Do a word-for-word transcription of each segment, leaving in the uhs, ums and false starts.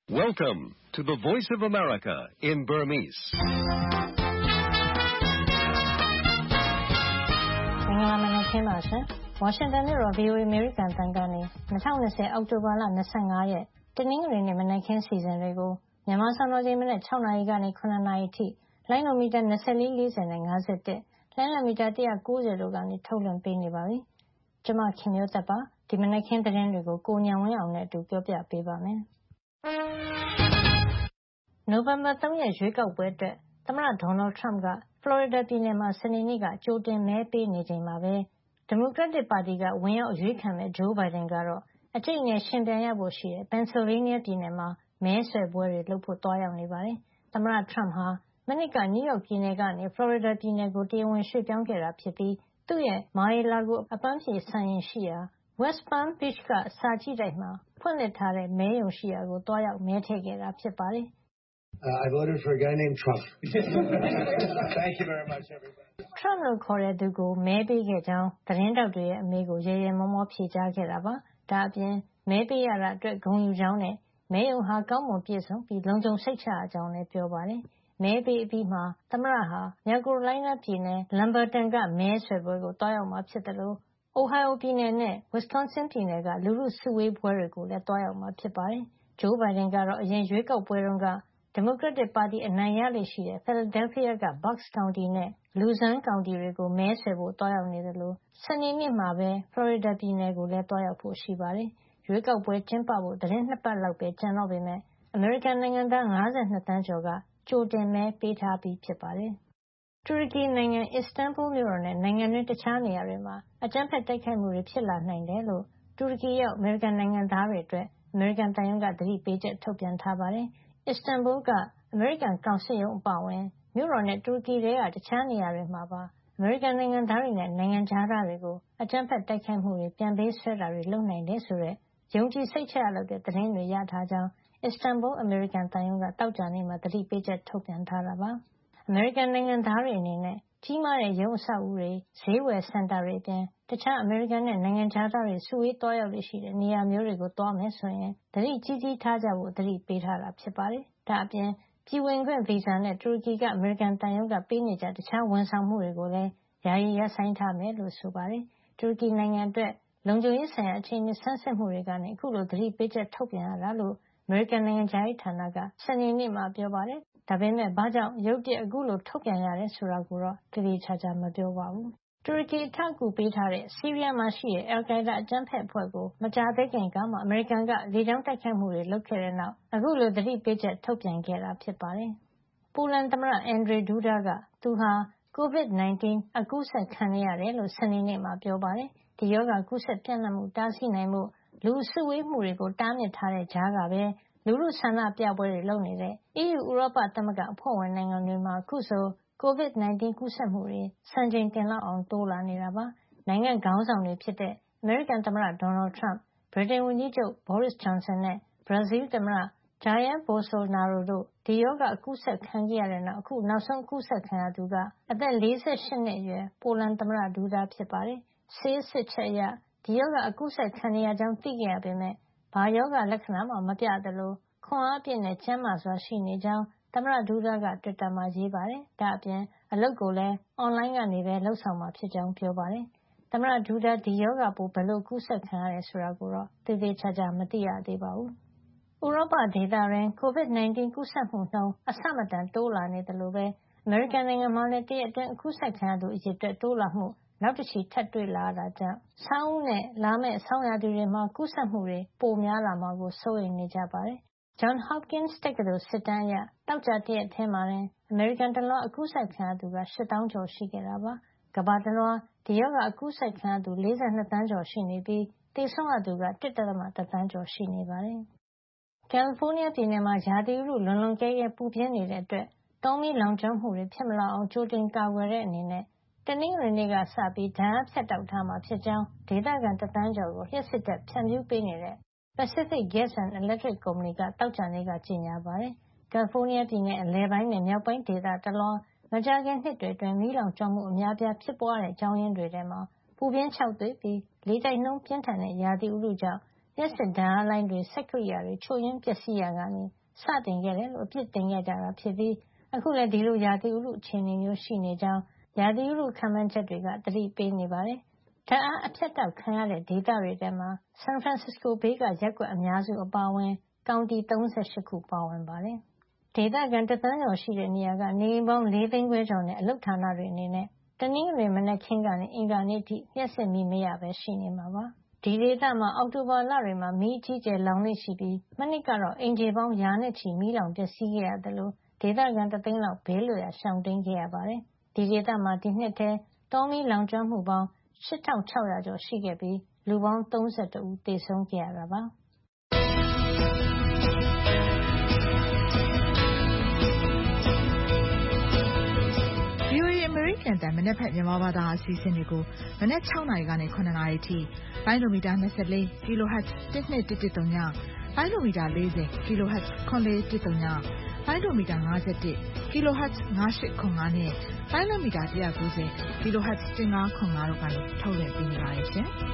Welcome to the Voice of America in Burmese. ။မင်္ဂလာမနက်ခင်းပါရှင်။ Washington မြို့တော် ဗွီအိုအေ အမေရိကန်အသံကနေ၂၀၂၀ အောက်တိုဘာလ၂၅ရက်တနင်္ဂနွေနေ့မနက်ခင်းစီစဉ်တွေကိုမြန်မာစံတော်ချိန်မနက်၆နာရီကနေ၇နာရီအထိလိုင်းနိုမီတာ၂၄ ၄၀နဲ့၅၁၊လိုင်းနိုမီတာ၁၉၀တို့ကနေထုတ်လွှင့်ပေးနေပါပြီ။ကျွန်မခင်မျိုးသက်ပါဒီမနက်ခင်းသတင်းတွေကိုကိုညံဝင်းအောင်နဲ့အတူပြောပြပေးပါမယ်။နိုဝင်ဘာ၃ရက်ရွေးကောက်ပွဲအတွက်သမ္မတဒေါ်နယ်ထရမ့်ကဖလော်ရီဒါပြည်နယ်မှာစနေနေ့ကကြိုတင်မဲပေးနေချိန်မှာပဲဒီမိုကရက်တစ်ပါတီကဝင်ရောက်အရွေးခံမဲ့ဂျိုးဘိုင်ဒန်ကတော့အကျိတ်နဲ့ရှင်ပြိုင်ရဖို့ရှိတဲ့ပင်ဆယ်ဗေးနီးယားပြည်နယ်မှာမဲဆွယ်ပွဲတွေလုပ်ဖို့တွားရောက်နေပါတယ်။သမ္မတထရမ့်ဟာမနှစ်ကနယူးယောက်ပြည်နယ်ကနေဖလော်ရီဒါပြည်နယ်ကိုတရားဝင်ရွှေ့ပြောင်းခဲ့တာဖြစ်ပြီးသူ့ရဲ့မာရီလာဂိုအပန်းဖြေစံအိမ်ရှိရာ West Palm Beach ကစာကြည့်တိုက်မှာဖွင့်လှစ်ထားတဲ့မဲရုံရှိရာကိုတွားရောက်မဲထည့်ခဲ့တာဖြစ်ပါတယ်။ Uh, I voted for a guy named Trump. Thank you very much, everybody. Trump လို့ခေါ်တဲ့သူကိုမဲပေးခဲ့ကြောင်းသတင်းတောက်တွေရဲ့အမေးကိုရေရေမောမောဖြေကြားခဲ့တာပါ။ဒါအပြင်မဲပေးရတာအတွက်ဂုဏ်ယူကြောင်းနဲ့မဲရုံဟာကောင်းမွန်ပြည့်စုံပြီးလုံခြုံစိတ်ချရကြောင်းလည်းပြောပါတယ်။မဲပေးအပြီးမှာသမ္မတဟာမြောက်ကယ်ရိုလိုင်းနားပြည်နယ် Lumberton ကမဲဆွယ်ပွဲကိုတွားရောက်မှာဖြစ်တယ်လို့Ohio ပြည်နယ်နဲ့ Wisconsin ပြည်နယ်ကလူထုစုဝေးပွဲတွေကိုလည်းတွားရောက်မှာဖြစ်ပါတယ်။ဂျိုးဘိုင်ဒန်ကတော့အရင်ရွေးကောက်ပွဲတုန်းကဒီမိုကရက်တစ်ပါတီအနိုင်ရလေ့ရှိတဲ့ Philadelphia က Bucks County နဲ့ Luzerne County တွေကိုမဲဆွယ်ဖို့တွားရောက်နေတယ်လို့စနေနေ့မှာပဲ Florida ပြည်နယ်ကိုလည်းတွားရောက်ဖို့ရှိပါတယ်။ရွေးကောက်ပွဲကျင်းပဖို့သီတင်းနှစ်ပတ်လောက်ပဲကျန်တော့ပေမဲ့အမေရိကန်နိုင်ငံသား၅၂သန်းကျော်ကကြိုတင်မဲပေးထားပြီးဖြစ်ပါတယ်။တူရကီနိုင်ငံ Istanbul မြို့တော်နဲ့နိုင်ငံတွင်းတခြားနေရာတွေမှာအကြမ်းဖက်တိုက်ခိုက်မှုတွေဖြစ်လာနိုင်တယ်လို့တူရကီရောက်အမေရိကန်နိုင်ငံသားတွေအတွက်အမေရိကန်သံရုံးကသတိပေးချက်ထုတ်ပြန်ထားပါတယ်။ Istanbul ကအမေရိကန်ကောင်စစ်ရုံးအပါအဝင်မြို့တော်နဲ့တူရကီထဲကတခြားနေရာတွေမှာပါအမေရိကန်နိုင်ငံသားတွေနဲ့နိုင်ငံခြားသားတွေကိုအကြမ်းဖက်တိုက်ခိုက်မှုတွေပြန်ပေးဆွဲတာတွေလုပ်နိုင်တယ်ဆိုတဲ့ယုံကြည်စိတ်ချရလောက်တဲ့သတင်းတွေရထားကြောင်း Istanbul အမေရိကန်သံရုံးကတောက်ကြနေ့မှာသတိပေးချက်ထုတ်ပြန်ထားတာပါ။အမေရိကန်နိုင်ငံသားတွေအနေနဲ့ကြီးမားတဲ့ရုံးအဆောက်အဦတွေဈေးဝယ်စင်တာတွေအပြင်တခြားအမေရိကန်နဲ့နိုင်ငံခြားသားတွေစုဝေးသွားရောက်လေ့ရှိတဲ့နေရာမျိုးတွေကိုသွားမယ်ဆိုရင်သတိကြီးကြီးထားကြဖို့သတိပေးထားတာဖြစ်ပါတယ်။ဒါအပြင်ပြည်ဝင်ခွင့်ဗီဇာနဲ့တူရကီကအမေရိကန်သံရုံးကပေးနေကြတခြားဝန်ဆောင်မှုတွေကိုလည်းယာယီရပ်ဆိုင်းထားမယ်လို့ဆိုပါတယ်။တူရကီနိုင်ငံအတွက်လုံခြုံရေးဆိုင်ရာအခြေအနေဆန်းစစ်မှုတွေကနေအခုလိုသတိပေးချက်ထုတ်ပြန်ရတာလို့အမေရိကန်နိုင်ငံခြားရေးဌာနကစနေနေ့မှာပြောပါတယ်။ဒါပေမဲ့ဘာကြောင့်ရုတ်တရက်အခုလိုထုတ်ပြန်ရတယ်ဆိုတာကိုတော့တတိချာချာမပြောပါဘူး။တူရကီအထောက်အကူပေးထားတဲ့ဆီးရီးယားမှာရှိတဲ့ al-Qaeda အကြမ်းဖက်အဖွဲ့ကိုမကြာသေးခင်ကမှအမေရိကန်ကလေကြောင်းတိုက်ခိုက်မှုတွေလုပ်ခဲ့တဲ့နောက်အခုလိုသတိပေးချက်ထုတ်ပြန်ခဲ့တာဖြစ်ပါတယ်။ပိုလန်သမ္မတ Andrzej Duda ကသူဟာ ကိုဗစ်၁၉ အကူးစက်ခံနေရတယ်လို့စနေနေ့မှာပြောပါတယ်။ဒီရောဂါကူးစက်ပြန့်နှံ့မှုတားဆီးနိုင်ဖို့လူစုဝေးမှုတွေကိုတားမြစ်ထားတဲ့ကြားကပဲလူထုဆန္ဒပြပွဲတွေလုပ်နေတဲ့ အီးယူဥရောပသမဂ္ဂအဖွဲ့ဝင်နိုင်ငံတွေမှာအခုဆိုကိုဗစ်၁၉ကူးစက်မှုတွေစံချိန်တင်လောက်အောင်တိုးလာနေတာပါ။နိုင်ငံခေါင်းဆောင်တွေဖြစ်တဲ့အမေရိကန်သမ္မတဒေါ်နယ်ထရမ့်ဗြိတိန်ဝန်ကြီးချုပ် Boris Johnson နဲ့ဘရာဇီးသမ္မတJair Bolsonaro တို့ဒီရောဂါအကူးစက်ခံခဲ့ရတဲ့နောက်အခုနောက်ဆုံးအကူးစက်ခံရသူကအသက်၄၈နှစ်အရွယ်ပိုလန်သမ္မတဒူဒါဖြစ်ပါတယ်။ဆေးစစ်ချက်အရဒီရောဂါအကူးစက်ခံနေရကြောင်းသိခဲ့ရပေမဲ့ဘာရောဂါလက္ခဏာမှမပြသလိုခွန်အားအပြည့်နဲ့ကျန်းမာစွာရှိနေကြောင်းသမ္မတဒူဒါကတွစ်တာမှာရေးပါတယ်။ဒါအပြင်အလုပ်ကိုလည်းအွန်လိုင်းကနေပဲလုပ်ဆောင်မှာဖြစ်ကြောင်းပြောပါတယ်။သမ္မတဒူဒါဒီရောဂါပိုးဘယ်လိုကူးစက်ခံရတယ်ဆိုတာကိုတော့သေသေးချာချာမသိရသေးပါဘူး။ဥရောပဒေသတွင်ကိုဗစ်၁၉ကူးစက်မှုနှုန်းအဆမတန်တိုးလာနေသလိုပဲအမေရိကန်နိုင်ငံမှာလည်းတရက်အတွင်းအကူးစက်ခံရသူအရေအတွက်တိုးလာမှုနောက်တချီထပ်တွေ့လာရတာကြောင့်ဆောင်းဦးနဲ့လာမယ့်ဆောင်းရာသီတွေမှာကူးစက်မှုတွေပိုများလာမှာကိုစိုးရိမ်နေကြပါတယ်။ Johns Hopkins တက္ကသိုလ်စစ်တမ်းအရတောက်ကြတရက်ထဲမှာတင်အမေရိကန်တလွှားအကူးစက်ခံရသူကရှစ်သောင်းကျော်ရှိခဲ့တာပါ။ကမ္ဘာတလွှားဒီရောဂါအကူးစက်ခံရသူ၄၂သန်းကျော်ရှိနေပြီးသေဆုံးရသူက တစ်ဒသမ တစ်သန်းကျော်ရှိနေပါတယ်။ကယ်လီဖိုးနီးယားပြည်နယ်မှာရာသီဥတုလွန်လွန်ကဲကဲပူပြင်းနေတဲ့အတွက်တောမီးလောင်ကျွမ်းမှုတွေဖြစ်မလာအောင်ကြိုတင်ကာကွယ်တဲ့အနေနဲ့တနင်္ဂနွေနေ့ကစပြီးဓါတ်အားဖြတ်တောက်ထားမှာဖြစ်ကြောင်းဒေသခံတစ်သန်းကျော်ကိုလျှပ်စစ်ဓါတ်ဖြန့်ဖြူးပေးနေတဲ့ Pacific Gas and Electric ကုမ္ပဏီကသောကြာနေ့ကကြေညာပါတယ်။ကယ်လီဖိုးနီးယားပြည်နယ်အလယ်ပိုင်းနဲ့မြောက်ပိုင်းဒေသတလွှားမကြာခင်နှစ်တွေအတွင်းမီးလောင်ကျွမ်းမှုအများအပြားဖြစ်ပွားတဲ့အကြောင်းရင်းတွေထဲမှာပူပြင်းခြောက်သွေ့ပြီးလေတိုက်နှုန်းပြင်းထန်တဲ့ရာသီဥတုကြောင့်လျှပ်စစ်ဓါတ်အားလိုင်းတွေစက်ကိရိယာတွေချို့ယွင်းပျက်စီးရာကနေစတင်ခဲ့တယ်လို့အပြစ်တင်ခဲ့ကြတာဖြစ်ပြီးအခုလည်းဒီလိုရာသီဥတုအခြေအနေမျိုးရှိနေကြောင်းရာသီဥတုခန့်မှန်းချက်တွေကသတိပေးနေပါတယ်။ဓာတ်အားအဖြတ်တောက်ခံရတဲ့ဒေသတွေထဲမှာဆန်ဖရန်စစ္စကိုဘေးကရပ်ကွက်အများစုအပါအဝင်ကောင်တီ၃၈ခုပါဝင်ပါတယ်။ဒေသခံတသန်းကျော်ရှိတဲ့နေရာကနေအိမ်ပေါင်း၄သိန်းခွဲကျော်နဲ့အလုပ်ဌာနတွေအနေနဲ့တနင်္ဂနွေမနက်ခင်းကနေအင်္ဂါနေ့ထိလျှပ်စစ်မီးမရပဲရှိနေမှာပါ။ဒီဒေသမှာအောက်တိုဘာလတွေမှာမီးအကြီးကျယ်လောင်လေ့ရှိပြီးမနှစ်ကတော့အိမ်ခြေပေါင်းရာနဲ့ချီမီးလောင်ပျက်စီးခဲ့ရတယ်လို့ဒေသခံတသိန်းလောက်ဘေးလွတ်ရာရှောင်တိမ်းခဲ့ရပါတယ်။ဒီဒေသမှာဒီနှစ်ထဲတောမီးလောင်ကျွမ်းမှုပေါင်း၈၆၀၀ကျော်ရှိခဲ့ပြီးလူပေါင်း၃၁ဦးသေဆုံးခဲ့ရတာပါ။ဗွီအိုအေ အမေရိကန်အသံမနက်ဖြန်မြန်မာဘာသာအစီအစဉ်တွေကိုမနက်၆နာရီကနေ၇နာရီထိပိုင်းလိုမီတာ၂၄ kHz တစ်နှစ်တစ်တစ်သုံးညပိုင်းလိုမီတာ၄၀ kHz ခွန်လေးတစ်သုံးညပိုင်းလိုမီတာ၅၁ kHz ၅၈ခွန်၅နဲ့ပိုင်းလိုမီတာ၁၉၀ kHz ၁၅ခွန်၅တို့ကနေထုတ်လွှင့်ပေးနေပါတယ်ရှင်။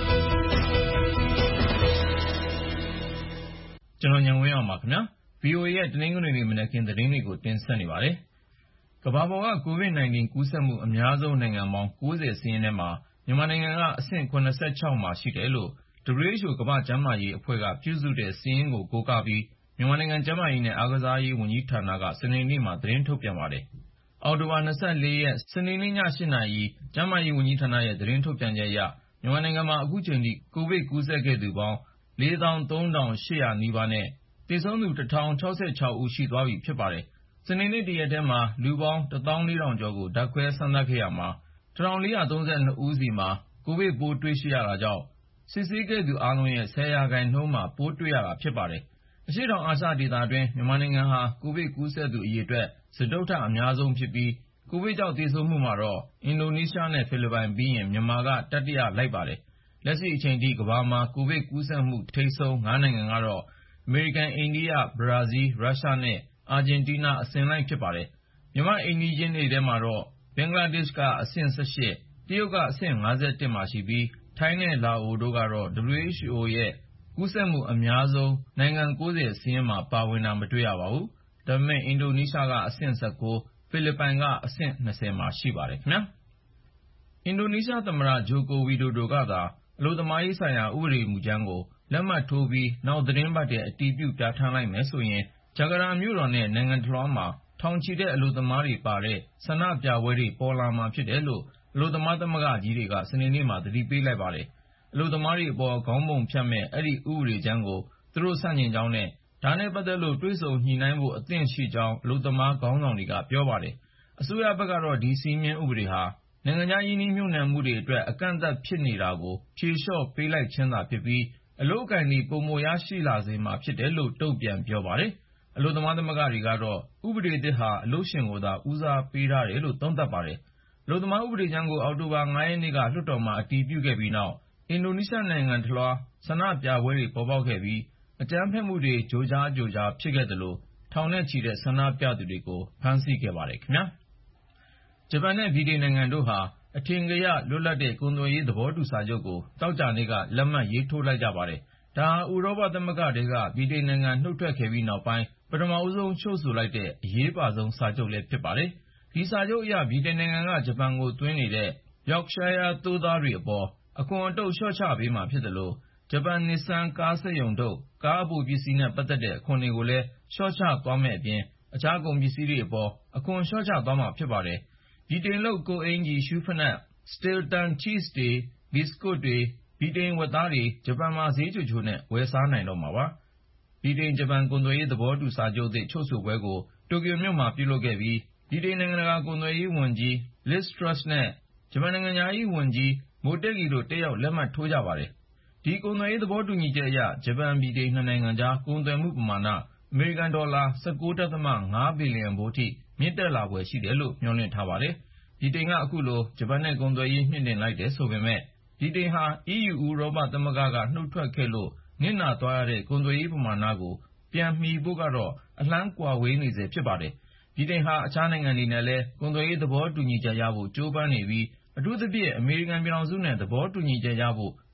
ကျွန်တော်ညံဝင်းအောင်ပါခင်ဗျာ ဗွီအိုအေ ရဲ့တနင်္ဂနွေနေ့မနက်ခင်းသတင်းတွေကိုတင်ဆက်နေပါတယ်။ကမ္ဘာပေါ်က ကိုဗစ် ၁၉ ကူးစက်မှုအများဆုံးနိုင်ငံပေါင်း၉၀စာရင်းထဲမှာမြန်မာနိုင်ငံကအဆင့်၇၆မှာရှိတယ်လို့ ဒဘလျူ အိချ် အို ကမ္ဘာ့ကျန်းမာရေးအဖွဲ့ကပြုစုတဲ့စာရင်းကိုကိုးကားပြီးမြန်မာနိုင်ငံကျန်းမာရေးနဲ့အားကစားရေးဝန်ကြီးဌာနကစနေနေ့မှာသတင်းထုတ်ပြန်ပါတယ်။အောက်တိုဘာ၂၄ရက်စနေနေ့ည၈နာရီကျန်းမာရေးဝန်ကြီးဌာနရဲ့သတင်းထုတ်ပြန်ချက်အရမြန်မာနိုင်ငံမှာအခုချိန်ထိကိုဗစ်ကူးစက်ခဲ့သူပေါင်း၄သောင်းသုံးထောင်ရှစ်ရာနီးပါးနဲ့သေဆုံးသူတစ်ထောင်ခြောက်ဆယ်ခြောက်ဦးရှိသွားပြီဖြစ်ပါတယ်။စနေနေ့တရက်တည်းမှာလူပေါင်းတစ်သောင်းလေးထောင်ကျော်ကိုဓာတ်ခွဲစမ်းသပ်ခဲ့ရမှာတစ်ထောင်လေးရာသုံးဆယ်နှစ်ဦးစီမှာကိုဗစ်ပိုးတွေ့ရှိရတာကြောင့်စစ်ဆေးခဲ့သူအားလုံးရဲ့ဆယ်ရာခိုင်နှုန်းမှာပိုးတွေ့ရတာဖြစ်ပါတယ်။အရှေ့တောင်အာရှဒေသတွင်းမြန်မာနိုင်ငံဟာကိုဗစ်ကူးစက်သူအရေအတွက်စတုတ္ထအများဆုံးဖြစ်ပြီးကိုဗစ်ကြောင့်သေဆုံးမှုမှာတော့အင်ဒိုနီးရှားနဲ့ဖိလစ်ပိုင်ပြီးရင်မြန်မာကတတိယလိုက်ပါတယ်။လက်ရှိအချိန်ထိကမ္ဘာမှာကိုဗစ်ကူးစက်မှုထိပ်ဆုံးငါးနိုင်ငံကတော့အမေရိကန်၊အိန္ဒိယ၊ဘရာဇီး၊ရုရှားနဲ့အာဂျင်တီးနားအစဉ်လိုက်ဖြစ်ပါတယ်။မြန်မာ့အိမ်နီးချင်းတွေထဲမှာတော့ဘင်္ဂလားဒေ့ရှ်ကအဆင့်၁၈၊တရုတ်ကအဆင့်၅၁မှာရှိပြီးထိုင်းနဲ့လာအိုတို့ကတော့ ဒဘလျူ အိချ် အို ရဲ့ကူးစက်မှုအများဆုံးနိုင်ငံ၉၀စာရင်းမှာပါဝင်တာမတွေ့ရပါဘူး။ဒါပေမဲ့အင်ဒိုနီးရှားကအဆင့်၁၉၊ဖိလစ်ပိုင်ကအဆင့်၂၀မှာရှိပါတယ်ခင်ဗျာ။အင်ဒိုနီးရှားသမ္မတဂျိုကိုဝီဒိုဒိုကသာအလုပ်သမားရေးဆိုင်ရာဥပဒေမူကြမ်းကိုလက်မှတ်ထိုးပြီးနောက်သီတင်းပတ်ထဲအတည်ပြုပြဌာန်းလိုက်မယ်ဆိုရင်ဂျကာတာမြို့တော်နဲ့နိုင်ငံတလွှားမှာထောင်ချီတဲ့အလုပ်သမားတွေပါတဲ့ဆန္ဒပြပွဲတွေပေါ်လာမှာဖြစ်တယ်လို့အလုပ်သမားသမဂ္ဂကြီးတွေကစနေနေ့မှာသတိပေးလိုက်ပါတယ်။အလုပ်သမားတွေအပေါ်ခေါင်းပုံဖြတ်မဲ့အဲဒီဥပဒေကြမ်းကိုသူတို့ဆန့်ကျင်ကြောင်းနဲ့ဒါနဲ့ပတ်သက်လို့တွေ့ဆုံညှိနှိုင်းဖို့အသင့်ရှိကြောင်းအလုပ်သမားခေါင်းဆောင်တွေကပြောပါတယ်။အစိုးရဘက်ကတော့ဒီစည်းမျဉ်းဥပဒေဟာနိုင်ငံခြားရင်းနှီးမြှုပ်နှံမှုတွေအတွက်အကန့်အသတ်ဖြစ်နေတာကိုဖြေလျှော့ပေးလိုက်ခြင်းသာဖြစ်ပြီးအလုပ်အကိုင်တွေပိုမိုရရှိလာစေမှာဖြစ်တယ်လို့တုံ့ပြန်ပြောပါတယ်။အလုပ်သမားသမဂ္ဂတွေကတော့ဥပဒေသစ်ဟာအလုပ်ရှင်ကိုသာဦးစားပေးထားတယ်လို့သုံးသပ်ပါတယ်။အလုပ်သမားဥပဒေကြမ်းကိုအောက်တိုဘာ၅ရက်နေ့ကလွှတ်တော်မှာအတည်ပြုခဲ့ပြီးနောက်အင်ဒိုနီးရှားနိုင်ငံတလွှားဆန္ဒပြပွဲတွေပေါ်ပေါက်ခဲ့ပြီးအကြမ်းဖက်မှုတွေကြိုကြားကြိုကြားဖြစ်ခဲ့သလိုထောင်နဲ့ချီတဲ့ဆန္ဒပြသူတွေကိုဖမ်းဆီးခဲ့ပါတယ်ခင်ဗျာ။ဂျပန်နဲ့ဗြိတိန်နိုင်ငံတို့ဟာအထင်ကရလွတ်လပ်တဲ့ကုန်သွယ်ရေးသဘောတူစာချုပ်ကိုသောကြာနေ့ကလက်မှတ်ရေးထိုးလိုက်ကြပါတယ်။ဒါဟာဥရောပသမဂ္ဂထဲကဗြိတိန်နိုင်ငံနှုတ်ထွက်ခဲ့ပြီးနောက်ပိုင်းပထမဆုံးချုပ်ဆိုလိုက်တဲ့အရေးပါဆုံးစာချုပ်လည်းဖြစ်ပါတယ်။ဒီစာချုပ်အရဗြိတိန်နိုင်ငံကဂျပန်ကိုသွင်းနေတဲ့ Yorkshire သိုးသားတွေအပေါ်အခွန်အတုပ်လျှော့ချပေးမှာဖြစ်သလိုဂျပန်နစ်ဆန်ကားစက်ရုံထုတ်ကားအပိုပစ္စည်းနဲ့ပတ်သက်တဲ့အခွန်တွေကိုလည်းလျှော့ချသွားမယ့်အပြင်အခြားကုန်ပစ္စည်းတွေအပေါ်အခွန်လျှော့ချသွားမှာဖြစ်ပါတယ်။ဗြိတိန်လုပ်ကိုယ်အင်ဂျီရှူးဖိနပ်Stilton cheese တွေဘီစကွတ်တွေဗြိတိန်ဝက်သားတွေဂျပန်မှာဈေးချိုချိုနဲ့ဝယ်စားနိုင်တော့မှာပါ။ဗြိတိန်ဂျပန်ကုန်သွယ်ရေးသဘောတူစာချုပ်သစ်ချုပ်ဆိုပွဲကိုတိုကျိုမြို့မှာပြုလုပ်ခဲ့ပြီးဗြိတိန်နိုင်ငံတကာကုန်သွယ်ရေးဝန်ကြီး Liz Truss နဲ့ဂျပန်နိုင်ငံခြားရေးဝန်ကြီး Motegi တို့တက်ရောက်လက်မှတ်ထိုးကြပါတယ်။ဒီကုန်သွယ်ရေးသဘောတူညီချက်အရဂျပန်ဗြိတိန်နှစ်နိုင်ငံကြားကုန်သွယ်မှုပမာဏအမေရိကန်ဒေါ်လာ၁၉.၅ဘီလီယံဖိုးထိမြင့်တက်လာဖွယ်ရှိတယ်လို့မျှော်လင့်ထားပါတယ်။ဗြိတိန်ကအခုလိုဂျပန်နဲ့ကုန်သွယ်ရေးမြှင့်တင်လိုက်တယ်ဆိုပေမဲ့ဗြိတိန်ဟာ အီးယူ ဥရောပသမဂ္ဂကနှုတ်ထွက်ခဲ့လို့နစ်နာသွားရတဲ့ကုန်သွယ်ရေးပမာဏကိုပြန်မီဖို့ကတော့အလှမ်းကွာဝေးနေဆဲဖြစ်ပါတယ်။ဗြိတိန်ဟာအခြားနိုင်ငံတွေနဲ့လည်းကုန်သွယ်ရေးသဘောတူညီချက်ရဖို့ကြိုးပမ်းနေပြီးအထူးသဖြင့်အမေရိကန်ပြည်ထောင်စုနဲ့သဘောတူညီချက်ရဖို့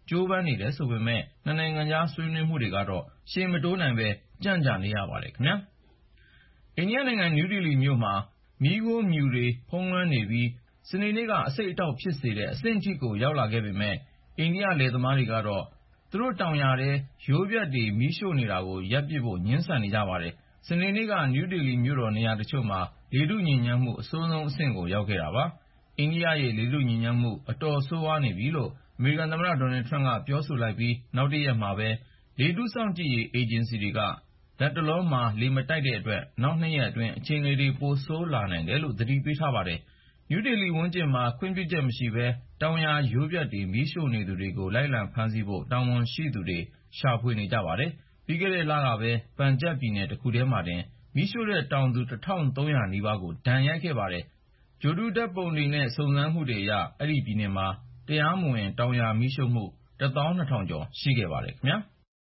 ကြိုးပမ်းနေတယ်ဆိုပေမဲ့နှစ်နိုင်ငံကြားဆွေးနွေးမှုတွေကတော့ရှေ့မတိုးနိုင်ပဲကြန့်ကြာနေရပါတယ်ခင်ဗျာအိန္ဒိယနိုင်ငံနယူးဒေလီမြို့မှာမီးခိုးမြူတွေဖုံးလွှမ်းနေပြီးစနေနေ့ကအဆိပ်အတောက်ဖြစ်စေတဲ့အဆင့်ထိကိုရောက်လာခဲ့ပေမဲ့အိန္ဒိယလယ်သမားတွေကတော့သူတို့တောင်ယာထဲရိုးပြတ်တွေမီးရှို့နေတာကိုရပ်ပစ်ဖို့ငြင်းဆန်နေကြပါတယ်စနေနေ့ကနယူးဒေလီမြို့တော်နေရာတချို့မှာလေထုညစ်ညမ်းမှုအဆိုးဆုံးအဆင့်ကိုရောက်ခဲ့တာပါအိန္ဒိယရဲ့လေထုညစ်ညမ်းမှုအတော်ဆိုးဝါးနေပြီလို့အမေရိကန်သမ္မတဒေါ်နယ်ထရန့်ကပြောဆိုလိုက်ပြီးနောက်တရက်မှာပဲလေထုစောင့်ကြည့်ရေးအေဂျင်စီတွေကလက်တလောမှာလေမတိုက်တဲ့အတွက်နောက်နှစ်ရက်အတွင်းအခြေအနေတွေပိုဆိုးလာနိုင်တယ်လို့သတိပေးထားပါတယ်နယူးဒေလီဝန်းကျင်မှာခွင့်ပြုချက်မရှိဘဲတောင်ယာရိုးပြတ်တွေမီးရှို့နေသူတွေကိုလိုက်လံဖမ်းဆီးဖို့တာဝန်ရှိသူတွေရှာဖွေနေကြပါတယ်ပြီးခဲ့တဲ့လကပဲပန်ဂျပ်ပြည်နယ်တစ်ခုထဲမှာတင်မီးရှို့တဲ့တောင်သူတစ်ထောင်သုံးရာနီးပါးကိုဒဏ်ရိုက်ခဲ့ပါတယ်ဂြိုလ်တုဓာတ်ပုံတွေနဲ့စုံစမ်းမှုတွေအရအဲ့ဒီပြည်နယ်မှာတရားမဝင်တောင်ယာမီးရှို့မှုတစ်သောင်းနှစ်ထောင်ကျော်ရှိခဲ့ပါတယ်ခင်ဗျာ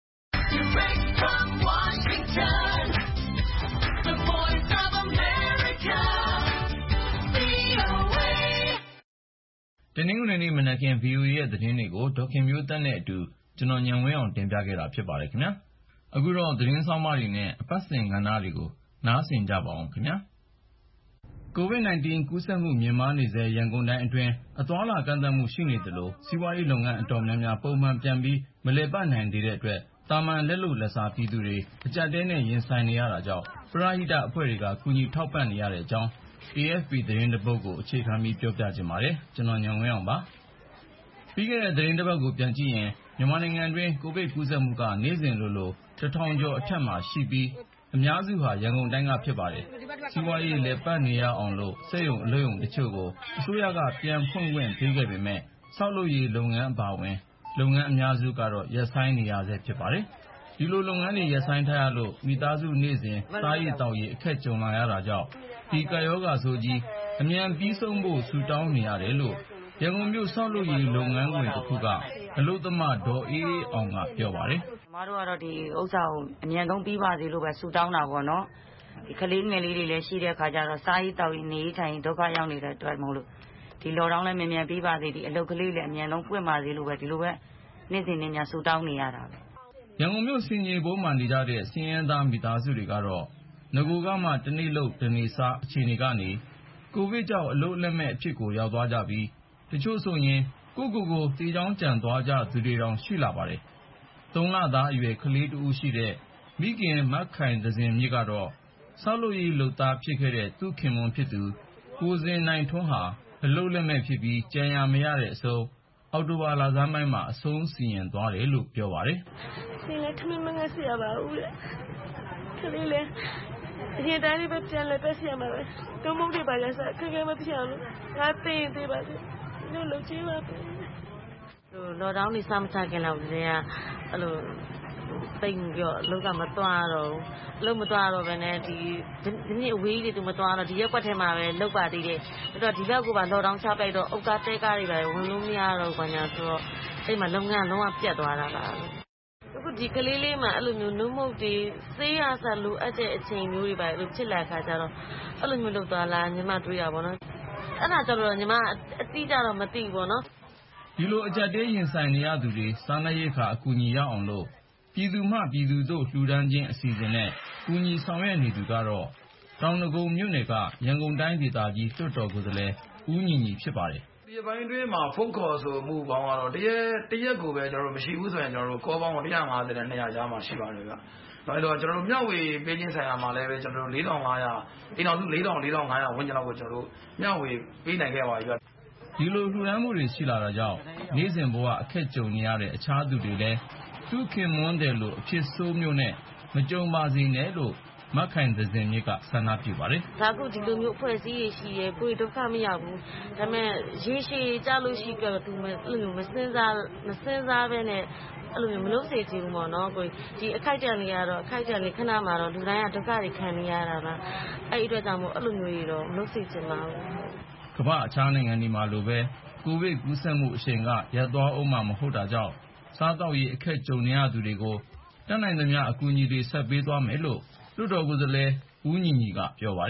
တနင်္ဂနွေနေ့မနက်ခင်း ဗီအိုအေ ရဲ့သတင်းတွေကိုဒေါခင်မျိုးသက်နဲ့အတူကျွန်တော်ဉာဏ်ဝင်းအောင်တင်ပြခဲ့တာဖြစ်ပါတယ်ခင်ဗျာအခုတော့သတင်းဆောင်းပါးတွေနဲ့အပတ်စဉ်ကဏ္ဍတွေကိုနားဆင်ကြပါအောင်ခင်ဗျာကိုဗစ် -19 ကူးစက်မှုမြင့်မားနေဆဲရန်ကုန်တိုင်းအတွင်းအသွားအလာကန့်သတ်မှုရှိနေသလိုစီးပွားရေးလုပ်ငန်းအတော်များများပုံမှန်ပြန်ပြီးမလည်ပတ်နိုင်သေးတဲ့အတွက်တာမန်လက်လုပ်လက်စားပြည်သူတွေအကျပ်အတည်းနဲ့ရင်ဆိုင်နေရတာကြောင့်ပရဟိတအဖွဲ့တွေကကူညီထောက်ပံ့နေရတဲ့အကြောင်း အေအက်ဖ်ပီ သတင်းတစ်ပုဒ်ကိုအခြေခံပြီးပြောပြခြင်းပါတယ်ကျွန်တော်ဉာဏ်ဝင်းအောင်ပါပြီးခဲ့တဲ့သတင်းတစ်ပတ်ကိုပြန်ကြည့်ရင်မြန်မာနိုင်ငံအတွင်းကိုဗစ်ကူးစက်မှုကနေ့စဉ်လိုလိုတစ်ထောင်ကျော်အထက်မှာရှိပြီးအများစုဟာရန်ကုန်တိုင်းကဖြစ်ပါတယ်စီးပွားရေးလည်ပတ်နေရအောင်လို့စက်ရုံအလုပ်ရုံတချို့ကိုအစိုးရကပြန်ဖွင့်ခွင့်ပေးခဲ့ပေမဲ့ဆောက်လုပ်ရေးလုပ်ငန်းအပါအဝင်လုပ်ငန်းအများစုကတော့ရပ်ဆိုင်းနေရဆဲဖြစ်ပါတယ်ဒီလိုလုပ်ငန်းတွေရပ်ဆိုင်းထားရလို့မိသားစုနေ့စဉ်စားရေးတောက်ရေးအခက်ကြုံလာရတာကြောင့်ဒီကပ်ရောဂါဆိုးကြီးအမြန်ပြီးဆုံးဖို့ဆူတောင်းနေရတယ်လို့ရန်ကုန်မြို့ဆောက်လုပ်ရေးလုပ်ငန်းခွင်တစ်ခုကအလုပ်သမားဒေါ်အေးအေးအောင်ကပြောပါတယ်ကျမတို့ကတော့ဒီဥစ္စာကိုအမြန်ဆုံးပြီးပါစေလို့ပဲဆူတောင်းတာပေါ့နော်ဒီကလေးငယ်လေးတွေလည်းရှိတဲ့အခါကျတော့စားရေးတောက်ရေးနေထိုင်ဒုက္ခရောက်နေတဲ့အတွက်မို့လို့ဒီလော်ဒေါင်းလည်းမြန်မြန်ပြီးပါစေဒီအလုပ်ကလေးလည်းအမြန်ဆုံးပွင့်ပါစေလို့ပဲဒီလိုပဲနေ့စဉ်နေ့ညဆူတောင်းနေရတာပဲရန်ကုန်မြို့စင်ကြီးဘုံမှာနေကြတဲ့စင်ရင်းသားမိသားစုတွေကတော့ငကိုကမှတနေ့လုပ်တနေ့စားအခြေအနေကနေကိုဗစ်ကြောင့်အလုပ်လက်မဲ့အဖြစ်ကိုရောက်သွားကြပြီးတချို့ဆိုရင်ကိုကိုကိုတေချောင်းကြံသွားကြသူတွေတောင်ရှိလာပါတယ်သုံးလသားအရွယ်ကလေးတူရှိတဲ့မိခင်မက်ခိုင်သဇင်မြစ်ကတော့ဆောက်လုပ်ရေးလုပ်သားဖြစ်ခဲ့တဲ့သူ့ခင်မွန်းဖြစ်သူကိုစင်နိုင်ထွန်းဟာအလုပ်လက်မဲ့ဖြစ်ပြီးကြံရမရတဲ့အဆုံးအောက်တိုဘာလဆန်းပိုင်းမှာအဆုံးစီရင်သွားတယ်လို့ပြောပါတယ်ရှင်လည်းထမင်းမငတ်စီရပါဘူးလေခလေးလည်းအရင်တိုင်းလေးပဲပြန်လဲတက်စီရမှာပဲတုံးမုတ်တွေပါလဲစားခက်ခဲမဖြစ်အောင်လို့ငါသိရင်သိပါစေလို့လုပ်ချင်ပါဘူးလော်ဒေါင်းနေစမ်းချခင်လောက်တည်းကအဲ့လိုပိတ်ပြီးတော့အလုပ်ကမသွားတော့ဘူးအလုပ်မသွားတော့ဘဲနဲ့ဒီဒီနေ့အဝေးကြီးတူမသွားတော့ဒီရက်ကွက်ထဲမှာပဲလုပ်ပါသေးတယ်အဲ့တော့ဒီဘက်ကပါလော်ဒေါင်းချပိတ်တော့အုတ်ကားတဲကားတွေပဲဝင်လို့မရတော့ဘာညာဆိုတော့အဲ့မှာလုပ်ငန်းလုံးဝပြတ်သွားတာပါအခုဒီကလေးလေးမှာအဲ့လိုမျိုးနှုတ်မုတ်တွေစေးရဆက်လိုအပ်တဲ့အချိန်မျိုးတွေပါအဲ့လိုဖြစ်လာခါကြတော့အဲ့လိုမျိုးလုပ်သွားလားညီမတွေးတာပေါ့နော်အဲ့ဒါကြတော့ညီမအတိကြတော့မသိဘူးပေါ့နော်ဒီလိုအကြက်တဲရင်ဆိုင်နေရသူတွေစားနပ်ရိက္ခာအကူအညီရအောင်လို့ပြည်သူမှပြည်သူတို့လှူဒန်းခြင်းအစီအစဉ်နဲ့ကူညီဆောင်ရွက်နေသူကတော့တောင်ငကုံမြို့နယ်ကရန်ကုန်တိုင်းဒေသကြီးလွှတ်တော်ကိုယ်စားလှယ်ဦးညီညီဖြစ်ပါတယ်ဒီပိုင်းတွင်းမှာဖုတ်ခေါ်ဆိုမှုပေါင်းကတော့တရက်တရက်ကိုပဲကျွန်တော်တို့မရှိဘူးဆိုရင်ကျွန်တော်တို့ကောပေါင်းone fiftyနဲ့two hundredကြားမှာရှိပါတယ်ဗျ။ဒါဆိုတော့ကျွန်တော်တို့မျှဝေပေးခြင်းဆိုင်ရာမှာလည်းပဲကျွန်တော်တို့four thousand five hundredအိမ်တော်စုfour thousand four thousand five hundredဝန်းကျင်လောက်ကိုကျွန်တော်တို့မျှဝေပေးနိုင်ခဲ့ပါပြီဗျ။ဒီလိုလှူဒန်းမှုတွေရှိလာတာကြောင့်နေ့စဉ်ဘဝအခက်ကြုံနေရတဲ့အခြားသူတွေလည်းသူခင်မွန်းတယ်လို့အဖြစ်ဆိုးမျိုးနဲ့မကြုံပါစေနဲ့လို့မက်ခိုင်သဇင်မြစ်ကဆန္ဒပြုပါတယ်။ဒါကဒီလိုမျိုးအဖွဲ့အစည်းရရှိရဲကိုယ်ဒုက္ခမရောက်ဘူး။ဒါပေမဲ့ရေရှည်ကြလို့ရှိကြတော့သူမအဲ့လိုမစင်စားမစင်စားပဲနဲ့အဲ့လိုမျိုးမလုပ်စေချင်ဘူးပေါ့နော်ကိုဒီအခိုက်အတန့်လေးကတော့အခိုက်အတန့်လေးခဏမှတော့လူတိုင်းကဒုက္ခတွေခံနေရတာပါအဲ့ဒီအတွက်ကြောင့်မို့အဲ့လိုမျိုးတွေတော့မလုပ်စေချင်ပါဘူးကမ္ဘာအခြားနိုင်ငံတွေမှာလိုပဲကိုဗစ်ကူးစက်မှုအရှိန်ကရပ်သွားအောင်မှမဟုတ်တာကြောင့်စားတောက်ရေးအခက်ကြုံနေရသူတွေကိုတတ်နိုင်သမျှအကူအညီတွေဆက်ပေးသွားမယ်လို့လွှတ်တော်ကိုယ်စားလှယ်ဦးညီညီကပြောပါတယ်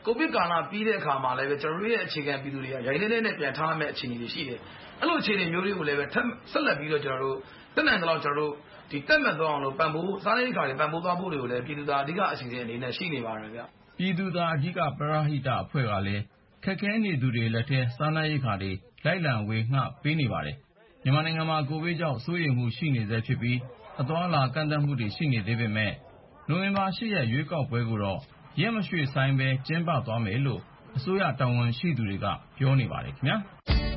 ကိုဗစ်ကာလပြီးတဲ့အခါမှာလည်းကျွန်တော်တို့ရဲ့အခြေခံပြည်သူတွေကရိုင်းနေနေပြန်ထားမဲ့အခြေအနေတွေရှိတယ်အဲ့လိုအခြေအနေမျိုးတွေကိုလည်းပဲဆက်လက်ပြီးတော့ကျွန်တော်တို့တက်နိုင်တော့ကျွန်တော်တို့ဒီတက်မှတ်သွားအောင်လို့ပံ့ပိုးစားနပ်ရိက္ခာတွေပံ့ပိုးသွားဖို့တွေကိုလည်းပြည်သူသားအဓိကအစီအစဉ်အနေနဲ့ရှိနေပါတယ်ဗျပြည်သူသားအဓိကပရဟိတအဖွဲ့ကလည်းခက်ခဲနေသူတွေလက်ထဲစားနပ်ရိက္ခာတွေလိုက်လံဝေငှပေးနေပါတယ်မြန်မာနိုင်ငံမှာကိုဗစ်ကြောင့်စိုးရိမ်မှုရှိနေဆဲဖြစ်ပြီးအသွားအလာကန့်သတ်မှုတွေရှိနေသေးပေမဲ့နိုဝင်ဘာ၈ရက်ရွေးကောက်ပွဲကိုတော့ရက်မရွှေ့ဆိုင်ပဲကျင်းပသွားမယ်လို့အစိုးရတာဝန်ရှိသူတွေကပြောနေပါတယ်ခင်ဗျာ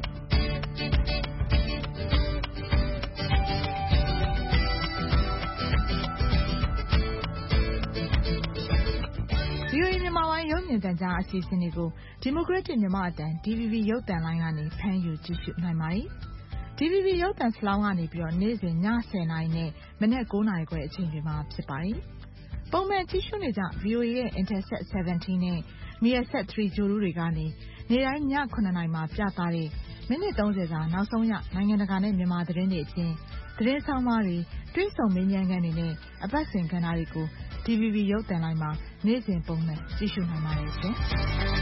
ရုပ်မြင်သံကြားအစီအစဉ်တွေကို Democratic မြန်မာအတန် ဒီ ဗီ ဗီ ရုပ်သံလိုင်းကနေဖမ်းယူကြည့်ရှုနိုင်ပါတယ်။ ဒီ ဗီ ဗီ ရုပ်သံစလောင်းကနေပြီးတော့နေ့စဉ်ညဆယ်နာရီနဲ့မနက်၉နာရီခွဲအချိန်တွေမှာဖြစ်ပါတယ်။ပုံမှန်ကြည့်ရှုနေကြ ဗီအိုအေ ရဲ့ Intelsat ဆယ်ဗန်တီးနဲ့ Measat သုံးဂြိုဟ်တုတွေကနေနေ့တိုင်းညခုနှစ်နာရီမှာပြသတဲ့မိနစ်သုံးဆယ်စာနောက်ဆုံးရနိုင်ငံတကာနဲ့မြန်မာသတင်းတွေအပြင်သတင်းဆောင်မတွေတွေ့ဆုံမေးမြန်းခန်းတွေနဲ့အပတ်စဉ်ကဏ္ဍတွေကို ဒီ ဗီ ဗီ ရုပ်သံလိုင်းမှာနေ့စဉ်ပုံမှန်ကြည့်ရှုနိုင်ပါတယ်ရှင်။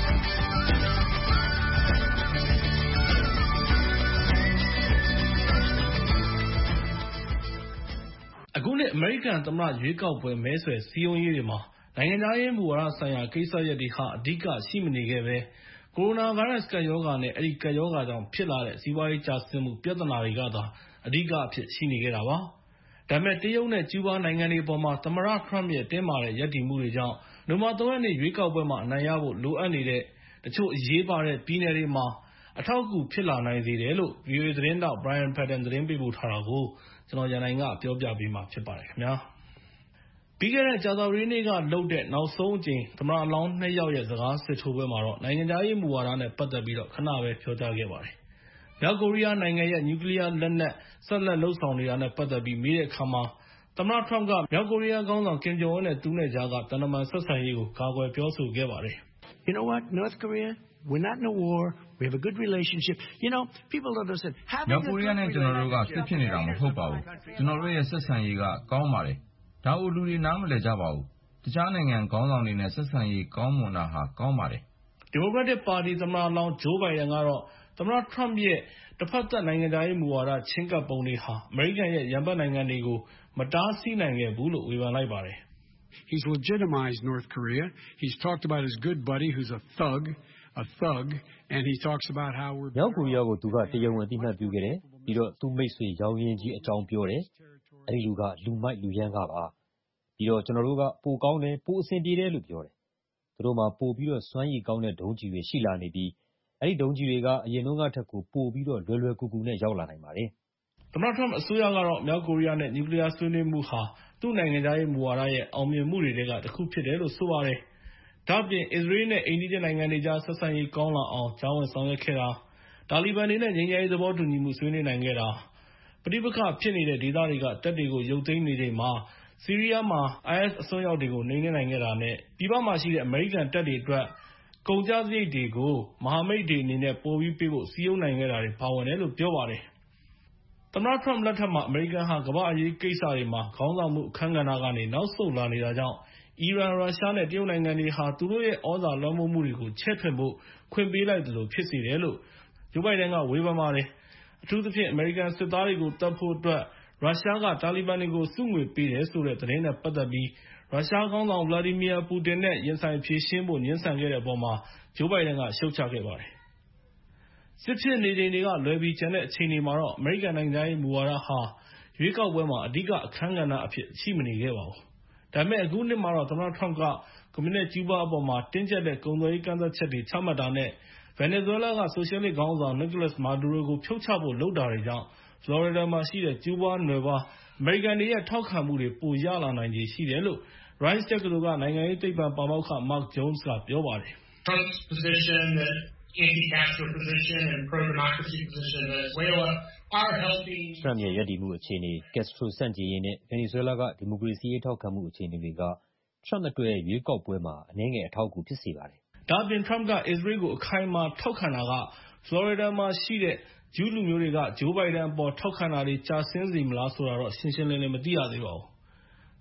အခုနှစ်အမေရိကန်သမ္မတရွေးကောက်ပွဲမဲဆွယ်စည်းရုံးရေးတွေမှာနိုင်ငံခြားရေးမူဝါဒဆိုင်ရာကိစ္စရပ်တွေဟာအဓိကရှိမနေခဲ့ပဲကိုရိုနာဗိုင်းရပ်စ်ကပ်ရောဂါနဲ့အဲဒီကပ်ရောဂါကြောင့်ဖြစ်လာတဲ့စီးပွားရေးကျဆင်းမှုပြဿနာတွေကသာအဓိကအဖြစ်ရှိနေခဲ့တာပါ။ဒါပေမဲ့တရုတ်နဲ့ကျူးဘားနိုင်ငံတွေပေါ်မှာသမ္မတထရမ့်ရဲ့တင်းမာတဲ့ရပ်တည်မှုတွေကြောင့်နိုဝင်ဘာသုံးရက်နေ့ရွေးကောက်ပွဲမှာအနိုင်ရဖို့လိုအပ်နေတဲ့တချို့အရေးပါတဲ့ပြည်နယ်တွေမှာအထောက်အကူဖြစ်လာနိုင်စေတယ်လို့ ဗီအိုအေ သတင်းတောက် Brian Padden သတင်းပေးပို့ထားတာကိုကျွန်တော်ရန်နိုင်ကပြောပြပေးမှာဖြစ်ပါတယ်ခင်ဗျာ။ပြီးခဲ့တဲ့ကြာသပတေးနေ့ကလုပ်တဲ့နောက်ဆုံးအကြိမ်သမ္မတအလောင်းနှစ်ယောက်ရဲ့စကားစစ်ထိုးပွဲမှာတော့နိုင်ငံခြားရေးမူဝါဒနဲ့ပတ်သက်ပြီးတော့ခဏပဲပြောကြားခဲ့ပါတယ်။မြောက်ကိုရီးယားနိုင်ငံရဲ့နျူကလ িয়ার လက်နက်ဆက်လက်လုပ်ဆောင်နေတာနဲ့ပတ်သက်ပြီးမေးတဲ့အခါမှာသမ္မတထရမ့်ကမြောက်ကိုရီးယားခေါင်းဆောင်ကင်ဂျုံအွန်းနဲ့သူနဲ့ကြားကတန်တမန်ဆက်ဆံရေးကိုကာကွယ်ပြောဆိုခဲ့ပါတယ်။ You know what, North Korea, we're not in a war. We have a good relationship. You know, people don't listen. မြောက်ကိုရီးယားနဲ့ကျွန်တော်တို့ကစစ်ဖြစ်နေတာမဟုတ်ပါဘူး။ကျွန်တော်တို့ရဲ့ဆက်ဆံရေးကကောင်းပါတယ်။ဒါကိုလူတွေနားမလည်ကြပါဘူး။တခြားနိုင်ငံခေါင်းဆောင်တွေနဲ့ဆက်ဆံရေးကောင်းမွန်တာဟာကောင်းပါတယ်။ Democratic Party သမ္မတလောင်း Joe Biden ကတော့သမ္မတထရမ့်ရဲ့တစ်ဖက်သက်နိုင်ငံခြားရေးမူဝါဒချဉ်းကပ်ပုံတွေဟာအမေရိကန်ရဲ့ရန်ဘက်နိုင်ငံတွေကိုမတားဆီးနိုင်ခဲ့ဘူးလို့ဝေဖန်လိုက်ပါတယ်။ He's legitimized North Korea. He's talked about his good buddy who's a thug, a thug, and he talks about how we're မြောက်ကိုရီးယားကိုသူကတရားဝင်အသိမှတ်ပြုခဲ့တယ်။ပြီးတော့သူ့မိတ်ဆွေရောင်းရင်းကြီးအကြောင်းပြောတယ်။အဲဒီလူကလူမိုက်လူရမ်းကားပါ။ပြီးတော့ကျွန်တော်တို့ကပိုကောင်းတယ်ပိုအဆင်ပြေတယ်လို့ပြောတယ်။သူတို့မှာပိုပြီးတော့စွမ်းရည်ကောင်းတဲ့ဒုံးကျည်တွေရှိလာနေပြီးအဲဒီဒုံးကျည်တွေကအရင်တုန်းကထက်ကိုပိုပြီးတော့လွယ်လွယ်ကူကူနဲ့ရောက်လာနိုင်ပါတယ်။သမ္မတထရမ့်အစိုးရကတော့မြောက်ကိုရီးယားနဲ့နျူကလ িয়ার ဆွေးနွေးမှုဟာသူ့နိုင်ငံခြားရေးမူဝါဒရဲ့အောင်မြင်မှုတွေကတစ်ခုဖြစ်တယ်လို့ဆိုပါတယ်။ဒါ့အပြင်အစ္စရေးနဲ့အိန္ဒိယနိုင်ငံတွေကြားဆက်ဆံရေးကောင်းလာအောင်ကြားဝင်ဆောင်ရွက်ခဲ့တာတာလီဘန်တွေနဲ့ငြိမ်းချမ်းရေးသဘောတူညီမှုဆွေးနွေးနိုင်ခဲ့တာပဋိပက္ခဖြစ်နေတဲ့ဒေသတွေကတပ်တွေကိုရုပ်သိမ်းနေချိန်မှာဆီးရီးယားမှာ အိုင်အက်စ် အစွန်းရောက်တွေကိုနှိမ်နင်းနိုင်ခဲ့တာနဲ့ပြည်ပမှာရှိတဲ့အမေရိကန်တပ်တွေအတွက်ကုန်ကျစရိတ်တွေကိုမဟာမိတ်တွေအနေနဲ့ပိုပြီးပေးဖို့စည်းရုံးနိုင်ခဲ့တာတွေပါဝင်တယ်လို့ပြောပါတယ်။သမ္မတထရမ့်လက်ထက်မှာအမေရိကန်ဟာကမ္ဘာ့အရေးကိစ္စတွေမှာခေါင်းဆောင်မှုအခန်းကဏ္ဍကနေနောက်ဆုတ်လာနေတာကြောင့်အီရန်ရုရှားနဲ့တရုတ်နိုင်ငံတွေဟာသူတို့ရဲ့ဩဇာလွှမ်းမိုးမှုတွေကိုချဲ့ထွင်ဖို့ခွင့်ပေးလိုက်သလိုဖြစ်စေတယ်လို့ဂျိုးဘိုင်ဒန်ကဝေဖန်ပါတယ်။အထူးသဖြင့်အမေရိကန်စစ်သားတွေကိုတတ်ဖို့အတွက်ရုရှားကတာလီဘန်တွေကိုစုငွေပေးတယ်ဆိုတဲ့သတင်းနဲ့ပတ်သက်ပြီးရုရှားခေါင်းဆောင်ဗလာဒီမီယာပူတင်နဲ့ရင်ဆိုင်ဖြေရှင်းဖို့ငြင်းဆန်ခဲ့တဲ့အပေါ်မှာဂျိုးဘိုင်ဒန်ကရှုတ်ချခဲ့ပါတယ်။စစ်ဖြစ်နေချိန်တွေကလွယ်ပြီးကျန်တဲ့အချိန်တွေမှာတော့အမေရိကန်နိုင်ငံသားရေးမူဝါဒဟာရွေးကောက်ပွဲမှာအဓိကအခန်းကဏ္ဍအဖြစ်ရှိမနေခဲ့ပါဘူး။ဒါပေမဲ့အခုနှစ်မှာတော့သမ္မတထရမ့်ကကွန်မြူနစ်ကျူးဘားအပေါ်မှာတင်းကျပ်တဲ့ကုန်သွယ်ရေးကန့်သတ်ချက်တွေချမှတ်တာနဲ့ဗင်နီဇွဲလားကဆိုရှယ်လစ်ခေါင်းဆောင်နီကိုလပ်မာဒူရိုကိုဖြုတ်ချဖို့လုပ်တာတွေကြောင့်ဖလော်ရီဒါမှာရှိတဲ့ကျူးဘားနွယ်ဖွားအမေရိကန်တွေရဲ့ထောက်ခံမှုတွေပိုရလာနိုင်ခြေရှိတယ်လို့ Rice တက္ကသိုလ်ကနိုင်ငံရေးသိပ္ပံပါမောက္ခ Mark Jones ကပြောပါတယ်။ Trump's position, the anti-Castro position and pro-democracy position in Venezuela are helping. Trump ရဲ့ရပ်တည်မှုအခြေအနေ Castro ဆန့်ကျင်ရေးနဲ့ဗင်နီဇွဲလားကဒီမိုကရေစီရေးထောက်ခံမှုအခြေအနေတွေက Trump အတွက်ရွေးကောက်ပွဲမှာအနည်းငယ်အထောက်အကူဖြစ်စေပါတယ်။ဒါ့အပြင် Trump ကအစ္စရေးကိုအခိုင်အမာထောက်ခံတာကဖလော်ရီဒါမှာရှိတဲ့ဂျူးလူမျိုးတွေကဂျိုးဘိုင်ဒန်အပေါ်ထောက်ခံတာတွေကျဆင်းစေမလားဆိုတာတော့ရှင်းရှင်းလင်းလင်းမသိရသေးပါဘူး။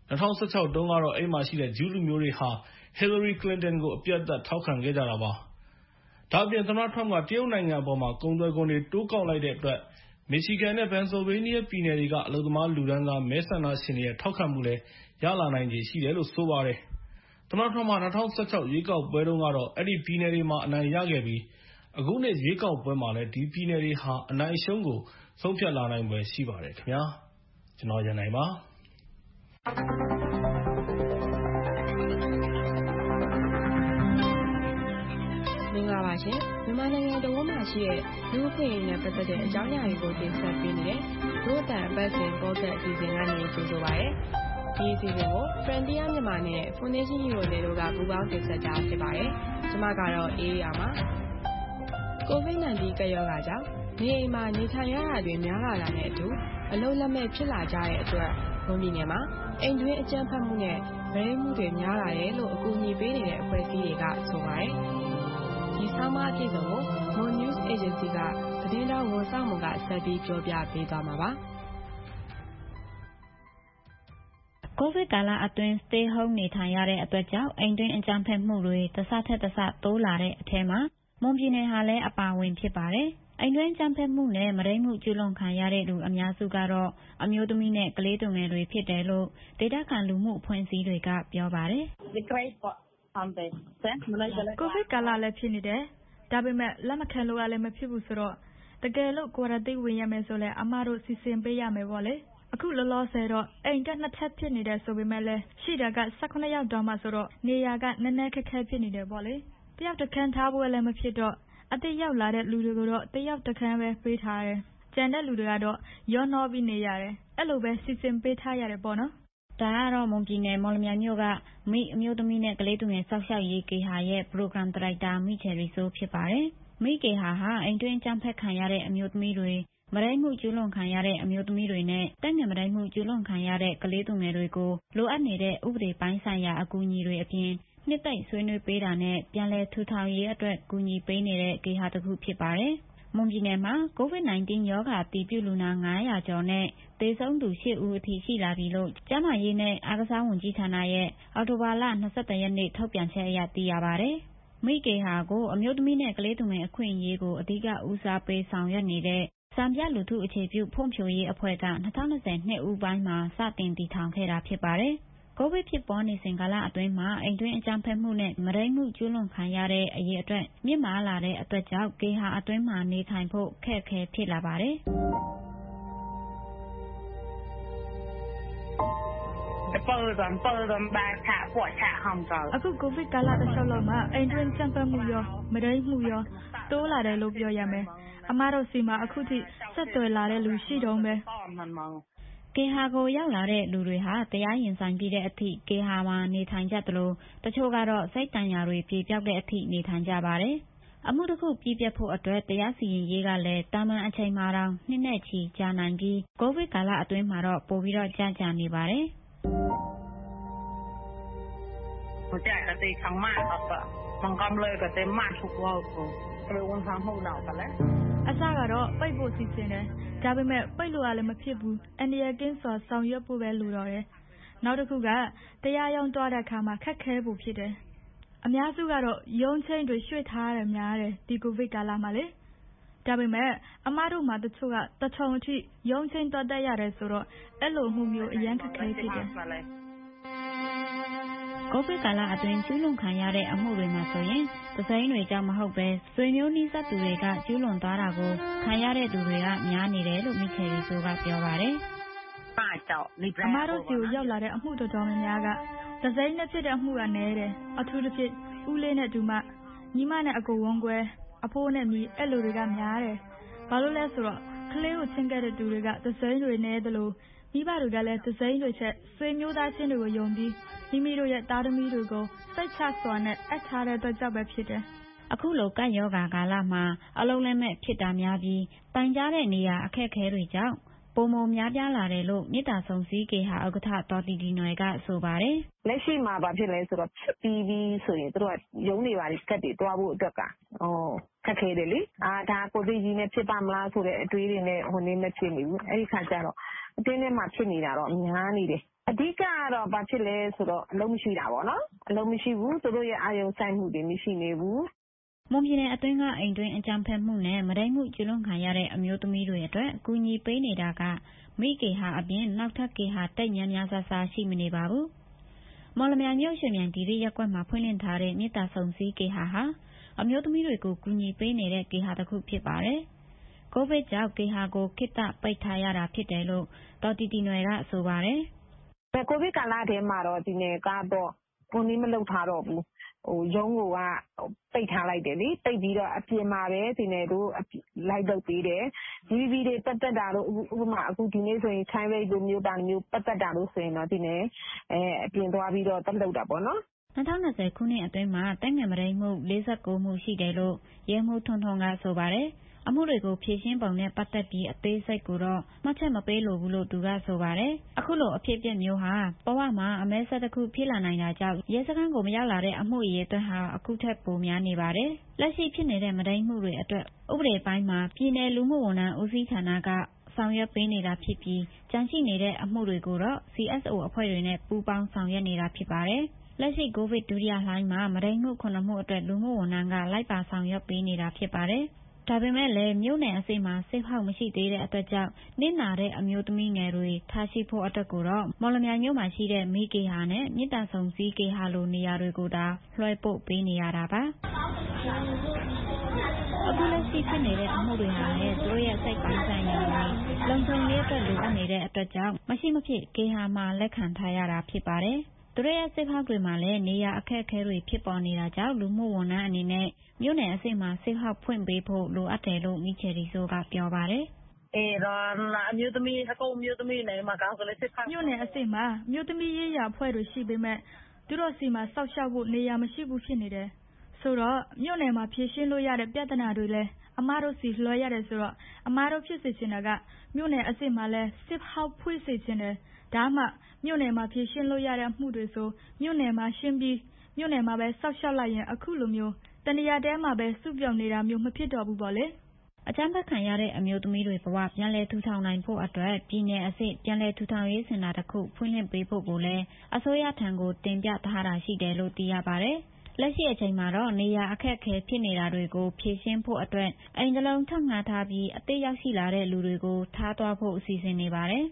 ၂၀၁၆ တုန်းကတော့အဲဒီမှာရှိတဲ့ဂျူးလူမျိုးတွေဟာ Hillary Clinton ကိုအပြတ်အသတ်ထောက်ခံခဲ့ကြတာပါ။ဒါ့အပြင်သမ္မတ Trump ကတရုတ်နိုင်ငံအပေါ်မှာကုန်သွယ်ခွန်တွေတိုးကောက်လိုက်တဲ့အတွက် Michigan နဲ့ Pennsylvania ပြည်နယ်တွေကအလုပ်သမားလူတန်းစားမဲဆန္ဒရှင်တွေရဲ့ထောက်ခံမှုလည်းရလာနိုင်ခြေရှိတယ်လို့ဆိုပါတယ်။သမ္မတ Trump က၂၀၁၆ ရွေးကောက်ပွဲတုန်းကတော့အဲဒီပြည်နယ်တွေမှာအနိုင်ရခဲ့ပြီးအခုနှစ်ရွေးကောက်ပွဲမှာလည်းဒီပြည်နယ်တွေဟာအနိုင်အရှုံးကိုဆုံးဖြတ်လာနိုင်ဖွယ်ရှိပါတယ်ခင်ဗျာ။ကျွန်တော်ရန်နိုင်ပါ။မင်္ဂလာပါရှင်မြန်မာနိုင်ငံတဝန်းမှာရှိတဲ့လူ့အခွင့်အရေးနဲ့ပတ်သက်တဲ့အကြောင်းအရာတွေကိုတင်ဆက်ပေးနေတဲ့ဒို့အတန်အပတ်စဉ်ပေါ်ကတ်အစီအစဉ်ကနေကြိုဆိုပါရစေ။ဒီအစီအစဉ်ကို Frontier မြန်မာနဲ့ Foundation Hero တို့ကပူးပေါင်းတင်ဆက်ကြဖြစ်ပါတယ်။ကျွန်မကတော့အေးရပါ။ ကိုဗစ် ၁၉ ကပ်ရောဂါကြောင့်နေအိမ်မှာနေထိုင်ရတာတွေများလာတာနဲ့အတူအလုပ်လက်မဲ့ဖြစ်လာကြတဲ့အတွက်မွန်ပြည်နယ်မှာအိမ်တွင်းအကြမ်းဖက်မှုနဲ့ဗရိတ်မှုတွေများလာတယ်လို့အကူအညီပေးနေတဲ့အဖွဲ့အစည်းတွေကဆိုပါတယ်။ဒီဆောင်းပါးအပြည့်စုံကို Moon News Agency ကသတင်းတောက်ဝန်ဆောင်မှုကဆက်ပြီးပြောပြပေးသွားမှာပါ။ကိုဗစ်ကာလအတွင်း stay home နေထိုင်ရတဲ့အတွက်ကြောင့်အိမ်တွင်းအကြမ်းဖက်မှုတွေတစ်ဆထက်တစ်ဆတိုးလာတဲ့အထဲမှာမွန်ပြည်နယ်ဟာလည်းအပါအဝင်ဖြစ်ပါတယ်။အိမ်တွင်းအကြမ်းဖက်မှုနဲ့မုဒိမ်းမှုကျူးလွန်ခံရတဲ့လူအများစုကတော့အမျိုးသမီးနဲ့ကလေးသူငယ်တွေဖြစ်တယ်လို့ဒေသခံလူမှုအဖွဲ့အစည်းတွေကပြောပါတယ်။ကိုဗစ်ကာလလည်းဖြစ်နေတယ်။ဒါပေမဲ့လက်မခံလို့လည်းမဖြစ်ဘူးဆိုတော့တကယ်လို့ quarantine ဝင်ရမယ်ဆိုလဲအမတို့စီစဉ်ပေးရမယ်ပေါ့လေ။အခုလောလောဆယ်တော့အိမ်တက်နှစ်ထပ်ဖြစ်နေတယ်ဆိုပေမဲ့လည်းရှိတာက၁၇ယောက်တောင်မှဆိုတော့နေရာကနည်းနည်းခက်ခဲဖြစ်နေတယ်ပေါ့လေ။တယောက်တစ်ခန်းထားဖို့လည်းမဖြစ်တော့အသစ်ရောက်လာတဲ့လူတွေကိုတော့တယောက်တစ်ခန်းပဲပေးထားတယ်။ကျန်တဲ့လူတွေကတော့ရောနှောပြီးနေရတယ်။အဲ့လိုပဲစီစဉ်ပေးထားရတယ်ပေါ့နော်။ဒါကတော့မွန်ပြည်နယ်မော်လမြိုင်မြို့ကမိအမျိုးသမီးနဲ့ကလေးသူငယ်စောင့်ရှောက်ရေးကေဟာရဲ့ program director မိချယ်ရီဆိုးဖြစ်ပါတယ်။မိကေဟာဟာအိမ်တွင်းကြမ်းဖက်ခံရတဲ့အမျိုးသမီးတွေမုဒိမ်းမှုကျူးလွန်ခံရတဲ့အမျိုးသမီးတွေနဲ့တက်ငယ်မုဒိမ်းမှုကျူးလွန်ခံရတဲ့ကလေးသူငယ်တွေကိုလိုအပ်နေတဲ့ဥပဒေပိုင်းဆိုင်ရာအကူအညီတွေအပြင်နှစ်သိမ့်ဆွေးနွေးပေးတာနဲ့ပြန်လည်ထူထောင်ရေးအတွက်ကူညီပေးနေတဲ့ကေဟာတစ်ခုဖြစ်ပါတယ်။မွန်ပြည်နယ်မှာကိုဗစ် ၁၉ ရောဂါအတည်ပြုလူနာ၅၀၀ကျော်နဲ့သေဆုံးသူ၈ဦးအထိရှိလာပြီလို့ကျန်းမာရေးနဲ့အားကစားဝန်ကြီးဌာနရဲ့အောက်တိုဘာလ၂၁ရက်နေ့ထုတ်ပြန်ချက်အရသိရပါတယ်။မိကေဟာကိုအမျိုးသမီးနဲ့ကလေးသူငယ်အခွင့်အရေးကိုအဓိကဦးစားပေးဆောင်ရွက်နေတဲ့စံပြလူထုအခြေပြုဖွံ့ဖြိုးရေးအဖွဲ့က၂၀၂၀နှစ်ဦးပိုင်းမှာစတင်တည်ထောင်ခဲ့တာဖြစ်ပါတယ်။ကိုဗစ်ဖြစ်ပွားနေစဉ်ကာလအတွင်းမှာအိမ်တွင်းအကြမ်းဖက်မှုနဲ့မုဒိမ်းမှုကျူးလွန်ခံရတဲ့အရေးအတွက်မြင့်မားလာတဲ့အတွက်ကြောင့်ကေဟာအတွင်းမှာနေထိုင်ဖို့ခက်ခဲဖြစ်လာပါတယ်။အခုကိုဗစ်ကာလတစ်လျှောက်လုံးမှာအိမ်တွင်းကြမ်းဖက်မှုရောမုဒိမ်းမှုရောတိုးလာတယ်လို့ပြောရမယ်။အမတို့စီမှာအခုထိဆက်သွယ်လာတဲ့လူရှိတုန်းပဲ။ကေဟာကိုရောက်လာတဲ့လူတွေဟာတရားရင်ဆိုင်ပြီးတဲ့အထိကေဟာမှာနေထိုင်ကြသလိုတချို့ကတော့စိတ်တန်ရာတွေပြေပြောက်တဲ့အထိနေထိုင်ကြပါတယ်။အမှုတစ်ခုပြီးပြတ်ဖို့အတွက်တရားစီရင်ရေးကလည်းတာမန်အချိန်မှာတောင်နှစ်နဲ့ချီကြာနိုင်ပြီးကိုဗစ်ကာလအတွင်းမှာတော့ပိုပြီးတော့ကြာကြာနေပါတယ်။အစကတော့ပိတ်ဖို့စီစဉ်တယ်။ဒါပေမဲ့ပိတ်လို့ရလည်းမဖြစ်ဘူး။အန္တရာယ်ကင်းစွာဆောင်ရွက်ဖို့ပဲလိုတော့တယ်။နောက်တစ်ခုကတရားရုံးသွားတဲ့အခါမှာခက်ခဲဖို့ဖြစ်တယ်။အများစုကတော့ရုံးချိန်တွေရွှေ့ထားရတယ်များတယ်ဒီကိုဗစ်ကာလမှာလေ။ဒါပေမဲ့အမတို့မှာတချို့ကတချုံအထိရုံးချိန်သွားတတ်ရတယ်ဆိုတော့အဲ့လိုမှုမျိုးအရန်ခက်ခဲဖြစ်တယ်။ကိုဗစ်ကာလအတွင်းကျူးလွန်ခံရတဲ့အမှုတွေမှာဆိုရင်သစိမ်းတွေကြောင့်မဟုတ်ပဲဆွေမျိုးနှီးစပ်သူတွေကကျူးလွန်သွားတာကိုခံရတဲ့သူတွေကများနေတယ်လို့မိချယ်ရီဆိုးကပြောပါတယ်။အမတို့စီကိုရောက်လာတဲ့အမှုတော်တော်များများကသစိမ်းနဲ့ဖြစ်တဲ့အမှုကနည်းတယ်။အထူးသဖြင့်ဦးလေးနဲ့ဒူမညီမနဲ့အကိုဝန်းကွဲအဖိုးနဲ့မိအဲ့လိုတွေကများတယ်။ဘာလို့လဲဆိုတော့ကလေးကိုချင်းခဲ့တဲ့သူတွေကသစိမ်းတွေနည်းသလိုမိဘတွေကလည်းသစိမ်းတွေချက်ဆွေမျိုးသားချင်းတွေကိုယုံပြီးမိမိတို့ရဲ့သားသမီးတွေကိုစိတ်ချစွာနဲ့အပ်ထားတဲ့အတွက်ကြောင့်ပဲဖြစ်တယ်။အခုလိုကပ်ရောဂါကာလမှာအလုံးလက်မဲ့ဖြစ်တာများပြီးတိုင်ကြားတဲ့နေရာအခက်အခဲတွေကြောင့်ပိုမိုများပြားလာတယ်လို့မြစ်တာဆုံစည်းကေဟာဥက္ကဋ္ဌတော်တီတီနွယ်ကဆိုပါတယ်။လက်ရှိမှာဘာဖြစ်လဲဆိုတော့ဖြစ်ပြီးပြီးဆိုရင်တို့ကရုံးနေပါလိကတ်တွေတွားဖို့အတွက်ကဟိုခက်ခဲတယ်လေ။အာဒါကိုသိကြီးနဲ့ဖြစ်ပါမလားဆိုတဲ့အတွေးတွေနဲ့ဟိုနေမဖြစ်နေဘူး။အဲ့ဒီခါကျတော့အတင်းထဲမှာဖြစ်နေတာတော့များနေတယ်အဓိကကတော့ဘာဖြစ်လဲဆိုတော့အလုံးမရှိတာပေါ့နော်အလုံးမရှိဘူးသူတို့ရဲ့အာရုံစိုက်မှုတွေမရှိနေဘူးမွန်ပြည်နယ်အတွင်းကအိမ်တွင်းအကြမ်းဖက်မှုနဲ့မုဒိမ်းမှုကျူးလွန်ခံရတဲ့အမျိုးသမီးတွေအတွက်အကူအညီပေးနေတာကမိကေဟာအပြင်နောက်ထပ်ကေဟာတိတ်များများဆဆရှိမနေပါဘူးမော်လမြိုင်မြို့ရှင်မြန်ဒီရီရက်ကွက်မှာဖွင့်လှစ်ထားတဲ့မြေတားဆုံစည်းကေဟာဟာအမျိုးသမီးတွေကိုကူညီပေးနေတဲ့ကေဟာတစ်ခုဖြစ်ပါတယ်ကိုဗစ်ကြောင့်ကေဟာကိုခိတ္တပိတ်ထားရတာဖြစ်တယ်လို့တော်တီတီနွယ်ကဆိုပါတယ်ကိုဗစ်ကာလထဲမှာတော့ဒီနယ်ကတော့ပုံနည်းမလုပ်ထားတော့ဘူးဟိုရုံးကိုကပိတ်ထားလိုက်တယ်လေပိတ်ပြီးတော့အပြင်မှာပဲဒီနယ်တို့လိုက်လုပ်ပေးတယ် ဂျီ ဗီ တွေပတ်သက်တာလို့ဥပမာအခုဒီနေ့ဆိုရင်ချိုင်းရိတ်လိုမျိုးတာမျိုးပတ်သက်တာလို့ဆိုရင်တော့ဒီနယ်အဲအပြင်သွားပြီးတော့တက်လုပ်တာပေါ့နော်၂၀၂၀ခုနှစ်အတွင်းမှာတိုက်ငယ်မရိမှု၄၉မှုရှိတယ်လို့ရဲမှုထွန်းထွန်းကဆိုပါတယ်အမှုတွေကိုဖြေရှင်းပုံနဲ့ပတ်သက်ပြီးအသေးစိတ်ကိုတော့မှတ်ချက်မပေးလိုဘူးလို့သူကဆိုပါတယ်အခုလိုအဖြစ်အပျက်မျိုးဟာဘဝမှာအမဲဆက်တစ်ခုဖြစ်လာနိုင်တာကြောင့်ရဲစခန်းကိုမရောက်လာတဲ့အမှုအရေးအတွက်ဟာအခုထက်ပိုများနေပါတယ်လက်ရှိဖြစ်နေတဲ့မုဒိမ်းမှုတွေအတွက်ဥပဒေပိုင်းမှာပြည်내လူမှုဝန်ထမ်းဦးစီးဌာနကဆောင်ရွက်ပေးနေတာဖြစ်ပြီးကြန့်ရှိနေတဲ့အမှုတွေကိုတော့ စီ အက်စ် အို အဖွဲ့တွေနဲ့ပူးပေါင်းဆောင်ရွက်နေတာဖြစ်ပါတယ်လက်ရှိကိုဗစ်ဒုတိယလှိုင်းမှာမုဒိမ်းမှုခုနှစ်မှုအတွက်လူမှုဝန်ထမ်းကလိုက်ပါဆောင်ရွက်ပေးနေတာဖြစ်ပါတယ်ဒါပေမဲ့လည်းမြို့နယ်အစိမ်းမှာစိတ်ဖောက်မရှိသေးတဲ့အတွက်ကြောင့်နစ်နာတဲ့အမျိုးသမီးငယ်တွေထားရှိဖို့အတွက်ကိုတော့မော်လမြိုင်မြို့မှာရှိတဲ့မိကေဟာနဲ့မြေတားဆုံစည်းကေဟာလိုနေရာတွေကိုသာလွှဲပို့ပေးနေရတာပါအခုလက်ရှိဖြစ်နေတဲ့အမှုတွေဟာလည်းသူတို့ရဲ့စိတ်ပိုင်းဆိုင်ရာတွေလုံခြုံရေးအတွက်လိုအပ်နေတဲ့အတွက်ကြောင့်မရှိမဖြစ်ကေဟာမှာလက်ခံထားရတာဖြစ်ပါတယ်သူတို့ရဲ့စိတ်ဖောက်တွေမှာလည်းနေရာအခက်အခဲတွေဖြစ်ပေါ်နေတာကြောင့်လူမှုဝန်ထမ်းအနေနဲ့မြို့နယ်အစိမ်းမှာစိတ်ဖောက်ဖွင့်ပေးဖို့လိုအပ်တယ်လို့မိချယ်ရီဆိုကပြောပါတယ်အေးတော့အမျိုးသမီးအကုန်မျိုးသမီးနေမှာကောင်းဆိုလဲစိတ်ဖောက်မြို့နယ်အစိမ်းမှာမြို့သမီးရေးရာဖွဲ့တွေရှိပေမဲ့သူတို့စီမှာစောက်ရှောက်ဖို့နေရာမရှိဘူးဖြစ်နေတယ်ဆိုတော့မြို့နယ်မှာဖြည့်ရှင်းလို့ရတဲ့ပြဿနာတွေလည်းအမားတို့စီလွှဲရတယ်ဆိုတော့အမားတို့ဖြစ်စေချင်တာကမြို့နယ်အစိမ်းမှာလည်းစစ်ဖောက်ဖွင့်စေချင်တယ်ဒါမှမြို့နယ်မှာဖြည့်ရှင်းလို့ရတဲ့မှုတွေဆိုမြို့နယ်မှာရှင်းပြီးမြို့နယ်မှာပဲစောက်ရှောက်လိုက်ရင်အခုလိုမျိုးတနေရာတဲမှာပဲစုပြုံနေတာမျိုးမဖြစ်တော့ဘူးပေါ့လေအကြမ်းဖက်ခံရတဲ့အမျိုးသမီးတွေဘဝပြန်လည်ထူထောင်နိုင်ဖို့အတွက်ပြည်내အစစ်ပြန်လည်ထူထောင်ရေးစင်တာတစ်ခုဖွင့်လှစ်ပေးဖို့ကိုလည်းအစိုးရထံကိုတင်ပြထားတာရှိတယ်လို့သိရပါတယ်လက်ရှိအချိန်မှာတော့နေရာအခက်အခဲဖြစ်နေတာတွေကိုဖြေရှင်းဖို့အတွက်အိမ်တစ်လုံးထပ်ငှားထားပြီးအသေးရောက်ရှိလာတဲ့လူတွေကိုထားသွားဖို့အစီအစဉ်နေပါတယ်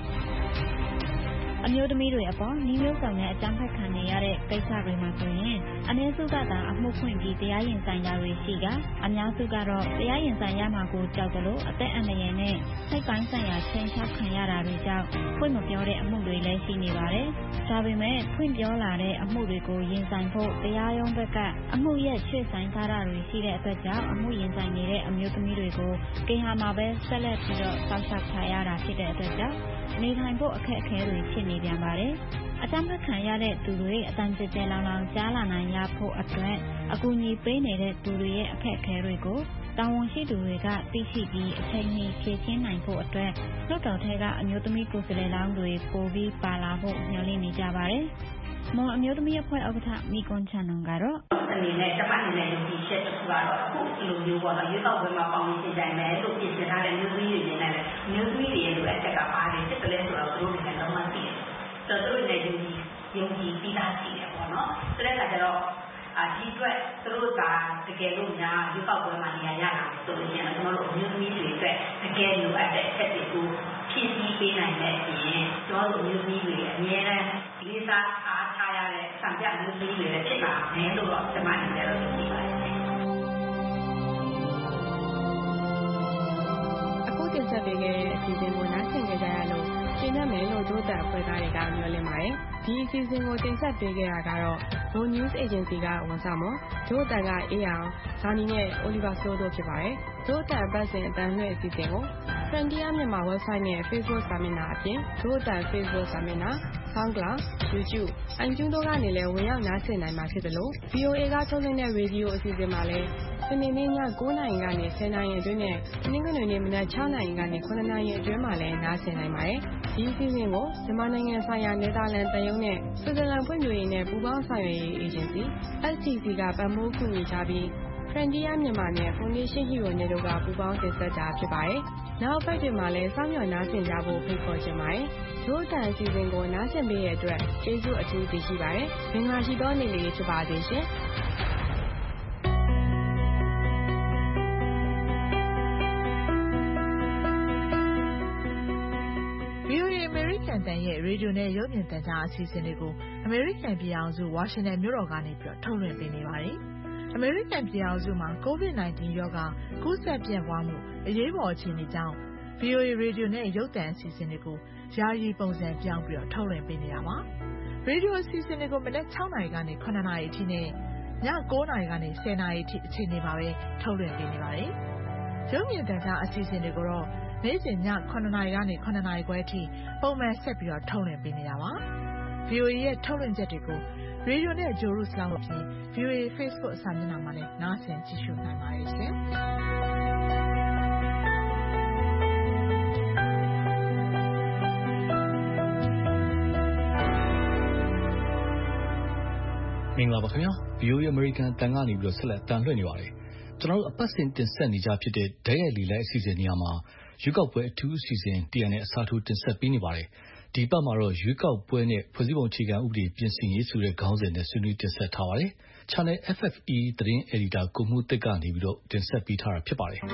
အမျိုးသမီးတွေအပေါ်နှီးမျိုးဆောင်တဲ့အကြမ်းဖက်ခံနေရတဲ့ကိစ္စတွေမှာဆိုရင်အနည်းစုကသာအမှုဖွင့်ပြီးတရားရင်ဆိုင်တာတွေရှိကအများစုကတော့တရားရင်ဆိုင်ရမှာကိုကြောက်တယ်လို့အသက်အန္တရာယ်နဲ့စိတ်ပိုင်းဆိုင်ရာချိန်ချောက်ခံရတာတွေကြောင့်ဖွင့်မပြောတဲ့အမှုတွေလည်းရှိနေပါတယ်။ဒါပေမဲ့ဖွင့်ပြောလာတဲ့အမှုတွေကိုရင်ဆိုင်ဖို့တရားရုံးဘက်ကအမှုရဲ့ရွှေ့ဆိုင်ထားတာတွေရှိတဲ့အတွက်ကြောင့်အမှုရင်ဆိုင်နေတဲ့အမျိုးသမီးတွေကိုကေဟာမှာပဲဆက်လက်ပြီးတော့စောင့်ရှောက်ထားရတာဖြစ်တဲ့အတွက်ကြောင့်နေထိုင်ဖို့အခက်အခဲတွေဖြစ်နေပြန်ပါတယ်။အကြမ်းဖက်ခံရတဲ့သူတွေအတန်ကြဲကြဲလောင်လောင်ကြားလာနိုင်ရဖို့အတွက်အကူအညီပေးနေတဲ့သူတွေရဲ့အခက်အခဲတွေကိုတာဝန်ရှိသူတွေကသိရှိပြီးအချိန်မီဖြေရှင်းနိုင်ဖို့အတွက်လွှတ်တော်ထဲကအမျိုးသမီးကိုယ်စားလှယ်လောင်းတွေပိုပြီးပါလာဖို့မျှော်လင့်နေကြပါတယ်။မွန်အမျိုးသမီးအဖွဲ့ဥက္ကဋ္ဌမိကွန်ချန်နုံကတော့အနေနဲ့တပတ်အနေနဲ့ယုံကြည်ချက်တစ်ခုကတော့အခုဒီလိုမျိုးပေါ့နော်ရွေးကောက်ပွဲမှာပေါင်းနေကြတယ်မယ်လို့ပြင်ဆင်ထားတဲ့မျိုးသမီးတွေနေနဲ့မျိုးသမီးတွေရဲ့လိုအပ်ချက်ကပါတယ်စစ်ကလေးဆိုတော့သူတို့လည်းတော့မှသိတယ်။ဆိုတော့သူတို့လည်းယုံကြည်ယုံကြည်ပြီးသားရှိတယ်ပေါ့နော်။ဆိုတဲ့အခါကျတော့အဒီအတွက်သူတို့ကတကယ်လို့များရွေးကောက်ပွဲမှာနေရာရလာဆိုလို့ရှိရင်ကျွန်တော်တို့မျိုးသမီးတွေအတွက်တကယ်လိုအပ်တဲ့အချက်တွေကိုဖြည့်ဆည်းပေးနိုင်တဲ့အပြင်ကျွန်တော်တို့မျိုးသမီးတွေအများနဲ့ဒီစားအားထားရတဲ့စံပြမျိုးသမီးတွေလည်းဖြစ်လာမယ်လို့တော့ကျွန်မအနေနဲ့တော့သိပါတယ်အခုတင်ဆက်ပေးခဲ့တဲ့အစီအစဉ်ကိုနားဆင်ကြကြရလို့ရှင်းရမယ်လို့တို့တဲ့အဖွဲ့သားတွေကမျှော်လင့်ပါတယ်။ဒီအစီအစဉ်ကိုတင်ဆက်ပေးခဲ့တာကတော့ Road News Agency ကဝန်ဆောင်မတို့တန်ကအေးအောင်ဇာနီနဲ့ Oliver Slow တို့ဖြစ်ပါတယ်။တို့တန်ပတ်စဉ်အတန်လှည့်အစီအစဉ်ကို Frontier မြန်မာ website နဲ့ Facebook စာမျက်နှာအပြင်တို့တန် Facebook စာမျက်နှာ SoundCloud, YouTube, iTunes တို့ကနေလည်းဝင်ရောက်နားဆင်နိုင်မှာဖြစ်တယ်လို့ ဗီအိုအေ ကထုတ်လွှင့်တဲ့ရေဒီယိုအစီအစဉ်မှာလည်းစနေနေ့ည၉နာရီကနေ၁၀နာရီအတွင်းနဲ့တနင်္ဂနွေနေ့မနက်၆နာရီကနေ၇နာရီအတွင်းမှာလည်းနားဆင်နိုင်ပါတယ်။ဒီအစီအစဉ်ကိုမြန်မာနိုင်ငံဆိုင်ရာနယ်သာလန်တရုံနဲ့ဆွစ်ဇာလန်ဖွံ့ဖြိုးရေးနဲ့ပူးပေါင်းဆောင်ရွက်ရေးအေဂျင်စီ S T C ကပံ့ပိုးကူညီထားပြီး Frontier မြန်မာနဲ့ Foundation Hero နဲ့တို့ကပူးပေါင်းတင်ဆက်တာဖြစ်ပါတယ်။နောက်ဘက်တွေမှာလည်းစောင့်မျှော်နားဆင်ကြဖို့ဖိတ်ခေါ်ချင်ပါတယ်။တို့အတန်အစီအစဉ်ကိုနားဆင်ပေးတဲ့အတွက်ကျေးဇူးအထူးတင်ရှိပါတယ်။မင်္ဂလာရှိသောနေ့လေးဖြစ်ပါစေရှင်။ဗွီအိုအေ အမေရိကန်အသံရဲ့ရေဒီယိုနဲ့ရုပ်မြင်သံကြားအစီအစဉ်တွေကိုအမေရိကန်ပြည်ထောင်စုဝါရှင်တန်မြို့တော်ကနေပြီးထုတ်လွှင့်ပေးနေပါတယ်။အမေရိကန်ပြည်ထောင်စုမှာ ကိုဗစ် ၁၉ ရောဂါကူးစက်ပြန့်ပွားမှုအရေးပေါ်အခြေအနေကြောင့် ဗွီအိုအေ ရေဒီယိုနဲ့ရုပ်သံအစီအစဉ်တွေကိုယာယီပုံစံပြောင်းပြီးထုတ်လွှင့်ပေးနေတာပါ။ရေဒီယိုအစီအစဉ်တွေကိုမနက် ၆ နာရီကနေ ၇ နာရီအထိနဲ့ည ၉ နာရီကနေ ၁၀ နာရီအထိအချိန်တွေမှာပဲထုတ်လွှင့်ပေးနေပါတယ်။ရုပ်မြင်သံကြားအစီအစဉ်တွေကိုတော့နေ့စဉ်ည ၇ နာရီကနေ ၇ နာရီခွဲအထိပုံမှန်ဆက်ပြီးထုတ်လွှင့်ပေးနေတာပါ။ ဗွီအိုအေရဲ့ထုတ်လွှင့်ချက်တွေကိုရေဒီယိုနဲ့ဂျိုရုစလောင်းအပြင် ဗွီအိုအေ Facebook စာမျက်နှာမှာလည်းနားဆင်ကြည့်ရှုနိုင်ပါတယ်ရှင်။မင်္ဂလာပါခင်ဗျာ ဗီအိုအေ American အသံကနေပြီးတော့ဆက်လက်တန်လှည့်နေပါတယ်ကျွန်တော်တို့အပတ်စဉ်တင်ဆက်နေကြဖြစ်တဲ့ဓာတ်ရိုက်လီလိုက်အစီအစဉ်နေရာမှာရွေးကောက်ပွဲအထူးအစီအစဉ်တရနဲ့အစားထိုးတင်ဆက်ပေးနေပါတယ်ဒီပတ်မှာတော့ရွေးကောက်ပွဲနဲ့ဖွဲ့စည်းပုံအခြေခံဥပဒေပြင်ဆင်ရေးဆိုတဲ့ခေါင်းစဉ်နဲ့ဆွေးနွေးတင်ဆက်ထားပါတယ် Channel အက်ဖ် အက်ဖ် အီ သတင်းအယ်ဒီတာကိုမှုသစ်ကနေပြီးတော့တင်ဆက်ပေးထားတာဖြစ်ပါတယ်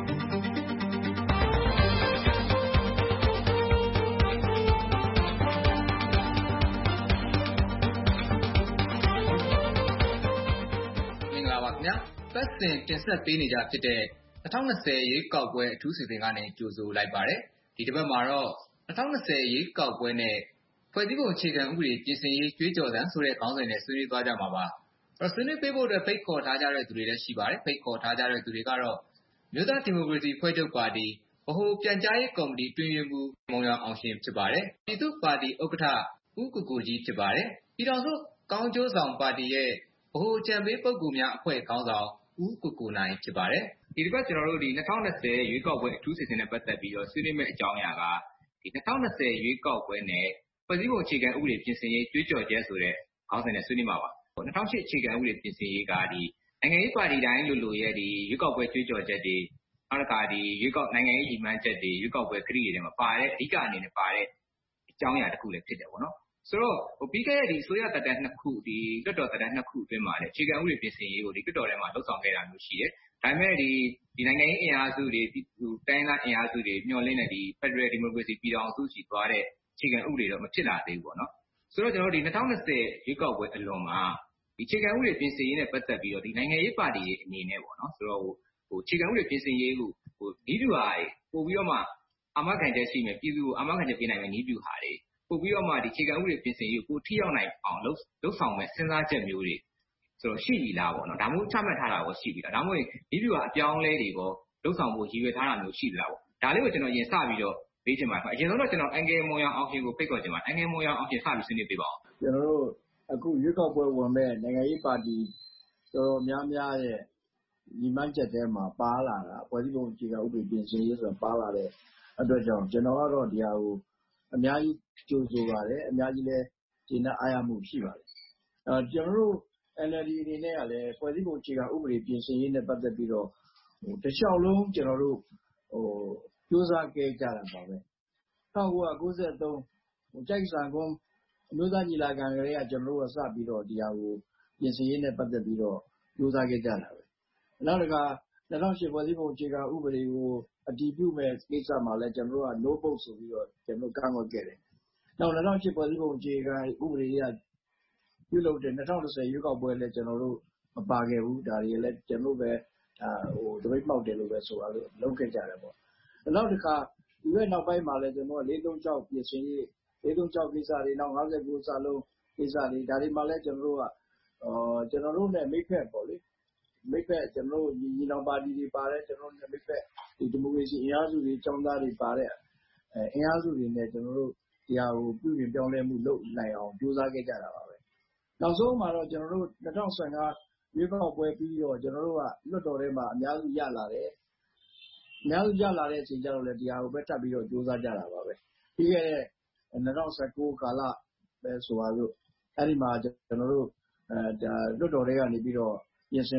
ပတ်စဉ်တင်ဆက်ပေးနေကြဖြစ်တဲ့၂၀၂၀ရွေးကောက်ပွဲအထူးစီစဉ်ကနေကြိုဆိုလိုက်ပါတယ်ဒီတစ်ပတ်မှာတော့၂၀၂၀ရွေးကောက်ပွဲနဲ့ဖွဲ့စည်းပုံအခြေခံဥပဒေပြင်ဆင်ရေးကြွေးကြော်သံဆိုတဲ့ခေါင်းစဉ်နဲ့ဆွေးနွေးသွားကြမှာပါအဲ့တော့ဆွေးနွေးပေးဖို့အတွက်ဖိတ်ခေါ်ထားကြတဲ့သူတွေလည်းရှိပါတယ်ဖိတ်ခေါ်ထားကြတဲ့သူတွေကတော့မြို့သားဒီမိုကရေစီဖွဲ့ချုပ်ပါတီဗဟိုပြန်ကြားရေးကော်မတီတွင်ရမှုမုံရအောင်ရှင်ဖြစ်ပါတယ်ပြည်သူ့ပါတီဥက္ကဋ္ဌဦးကိုကိုကြီးဖြစ်ပါတယ်ပြည်တော်စုကောင်းကျိုးဆောင်ပါတီရဲ့ဗဟိုအကြံပေးပုဂ္ဂိုလ်များအဖွဲ့ခေါင်းဆောင်ဦးကိုကိုနိုင်ဖြစ်ပါတယ်ဒီတစ်ပတ်ကျွန်တော်တို့ဒီ၂၀၂၀ရွေးကောက်ပွဲအထူးစီစဉ်နဲ့ပတ်သက်ပြီးတော့ဆွေးနွေးမယ့်အကြောင်းအရာကဒီ၂၀၂၀ရွေးကောက်ပွဲနဲ့ဖွဲ့စည်းပုံအခြေခံဥပဒေပြင်ဆင်ရေးကြွေးကြော်ချက်ဆိုတဲ့ခေါင်းစဉ်နဲ့ဆွေးနွေးမှာပါ၂၀၀၈အခြေခံဥပဒေပြင်ဆင်ရေးကဒီနိုင်ငံရေးပါတီတိုင်းလိုလိုရဲ့ဒီရွေးကောက်ပွဲကြွေးကြော်ချက်တွေနောက်တစ်ခါဒီရွေးကောက်နိုင်ငံရေးရည်မှန်းချက်တွေရွေးကောက်ပွဲခရီးတွေထဲမှာပါတဲ့အဓိကအနေနဲ့ပါတဲ့အကြောင်းအရာတစ်ခုလည်းဖြစ်တယ်ပေါ့နော်ဆိုတော့ပြီးခဲ့တဲ့ဒီအစိုးရတပ်တန်းနှစ်ခုဒီလွှတ်တော်တပ်တန်းနှစ်ခုအတွင်းမှာလည်းအခြေခံဥပဒေပြင်ဆင်ရေးကိုဒီလွှတ်တော်ထဲမှာလှုပ်ဆောင်ခဲ့တာမျိုးရှိတယ်။ဒါပေမဲ့ဒီဒီနိုင်ငံရေးအင်အားစုတွေဒီတိုင်းသားအင်အားစုတွေမျှော်လင့်တဲ့ဒီ Federal Democracy ပြည်ထောင်စုရှိသွားတဲ့အခြေခံဥပဒေတော့မဖြစ်လာသေးဘူးပေါ့နော်။ဆိုတော့ကျွန်တော်တို့ဒီ၂၀၂၀ရွေးကောက်ပွဲအလွန်မှာဒီအခြေခံဥပဒေပြင်ဆင်ရေးနဲ့ပတ်သက်ပြီးတော့ဒီနိုင်ငံရေးပါတီတွေအနေနဲ့ပေါ့နော်ဆိုတော့ဟိုအခြေခံဥပဒေပြင်ဆင်ရေးကိုဟိုဤသူဟာပို့ပြီးတော့မှအာမခံချက်ရှိမယ်ပြည်သူကိုအာမခံချက်ပေးနိုင်မယ်ဤသူဟာတွေပို့ပြီးတော့မှဒီအခြေခံဥပဒေပြင်ဆင်ရေးကိုထိရောက်နိုင်အောင်လှုပ်လှုပ်ဆောင်မဲ့စဉ်းစားချက်မျိုးတွေဆိုတော့ရှိပြီလားပေါ့နော်ဒါမျိုးချမှတ်ထားတာကိုရှိပြီလားဒါမှမဟုတ်ဒီပြူကအပြောင်းလဲတွေပေါ့လှုပ်ဆောင်ဖို့ရည်ရွယ်ထားတာမျိုးရှိသလားပေါ့ဒါလေးကိုကျွန်တော်ရင်စပြီးတော့ပေးချင်ပါတယ်အရင်ဆုံးတော့ကျွန်တော်အန်ကယ်မွန်ရောင်အောင်ရှင်ကိုဖိတ်ခေါ်ချင်ပါတယ်အန်ကယ်မွန်ရောင်အောင်ရှင်စပြီးဆွေးနွေးပေးပါဦးကျွန်တော်တို့အခုရွေးကောက်ပွဲဝင်မဲ့နိုင်ငံရေးပါတီတော်တော်များများရဲ့ညီမချက်တဲမှာပါလာတာဖွဲ့စည်းပုံအခြေခံဥပဒေပြင်ဆင်ရေးဆိုတာပါလာတဲ့အတွက်ကြောင့်ကျွန်တော်ကတော့ဒီဟာကိုအများကြီးကြိုဆိုပါတယ်အများကြီးလည်းကျေနပ်အားရမှုရှိပါတယ်အဲကျွန်တော်တို့ N L D အနေနဲ့ကလည်းဖွဲ့စည်းပုံအခြေခံဥပဒေပြင်ဆင်ရေးနဲ့ပတ်သက်ပြီးတော့ဟိုတခြားလုံးကျွန်တော်တို့ဟိုကြိုးစားခဲ့ကြတာပါပဲ၁၉၉၃ဟိုကြိုက်ဆန်ကွန်းအမျိုးသားညီလာခံကလေးကကျွန်တော်တို့ကစပြီးတော့ဒီဟာကိုပြင်ဆင်ရေးနဲ့ပတ်သက်ပြီးတော့ကြိုးစားခဲ့ကြတာပဲနောက်တစ်ခါ၂၀၀၈ဖွဲ့စည်းပုံအခြေခံဥပဒေကိုအတည်ပြုမဲ့ကိစ္စမှာလည်းကျွန်တော်တို့က no vote ဆိုပြီးတော့ကျွန်တော်ကန့်ကွက်ခဲ့တယ်နောက်၂၀၀၈ဖွဲ့စည်းပုံအခြေခံဥပဒေရပြုလုပ်တဲ့၂၀၂၀ရွေးကောက်ပွဲလည်းကျွန်တော်တို့မပါခဲ့ဘူးဒါတွေလည်းကျွန်တော်ပဲအာဟိုတပိတ်ပေါက်တယ်လို့ပဲဆိုတာလို့လုပ်ခဲ့ကြတယ်ပေါ့နောက်တစ်ခါဒီဘက်နောက်ပိုင်းမှာလည်းကျွန်တော်က၄၃၆ပြင်ဆင်ရေး၄၃၆ကိစ္စတွေနောက်၅၉စာလုံးကိစ္စတွေဒါတွေမှလည်းကျွန်တော်တို့ကအော်ကျွန်တော်တို့ ਨੇ မိတ်ဖက်ပေါ့လေမိတ်ဖက်ကျွန်တော်တို့ညီနောင်ပါတီတွေပါတယ်ကျွန်တော်တို့ ਨੇ မိတ်ဖက်ဒီဒီမိုကရေစီအင်အားစုတွေចောင်းသားတွေပါတဲ့အဲအင်အားစုတွေနဲ့ကျွန်တော်တို့ဒီဟာကိုပြုပြင်ပြောင်းလဲမှုလုပ်နိုင်အောင်ကြိုးစားခဲ့ကြတာပါပဲနောက်ဆုံးမှာတော့ကျွန်တော်တို့၂၀၁၅ရွေးကောက်ပွဲပြီးတော့ကျွန်တော်တို့ကလွှတ်တော်ထဲမှာအများစုရလာတယ်အများစုရလာတဲ့အချိန်ကျတော့လေဒီဟာကိုပဲထပ်ပြီးတော့ကြိုးစားကြတာပါပဲပြီးခဲ့တဲ့၂၀၁၉ကာလပဲဆိုပါလို့အဲ့ဒီမှာကျွန်တော်တို့အဲဒါလွှတ်တော်တွေကနေပြီးတော့ပြင်ဆင်ဖို့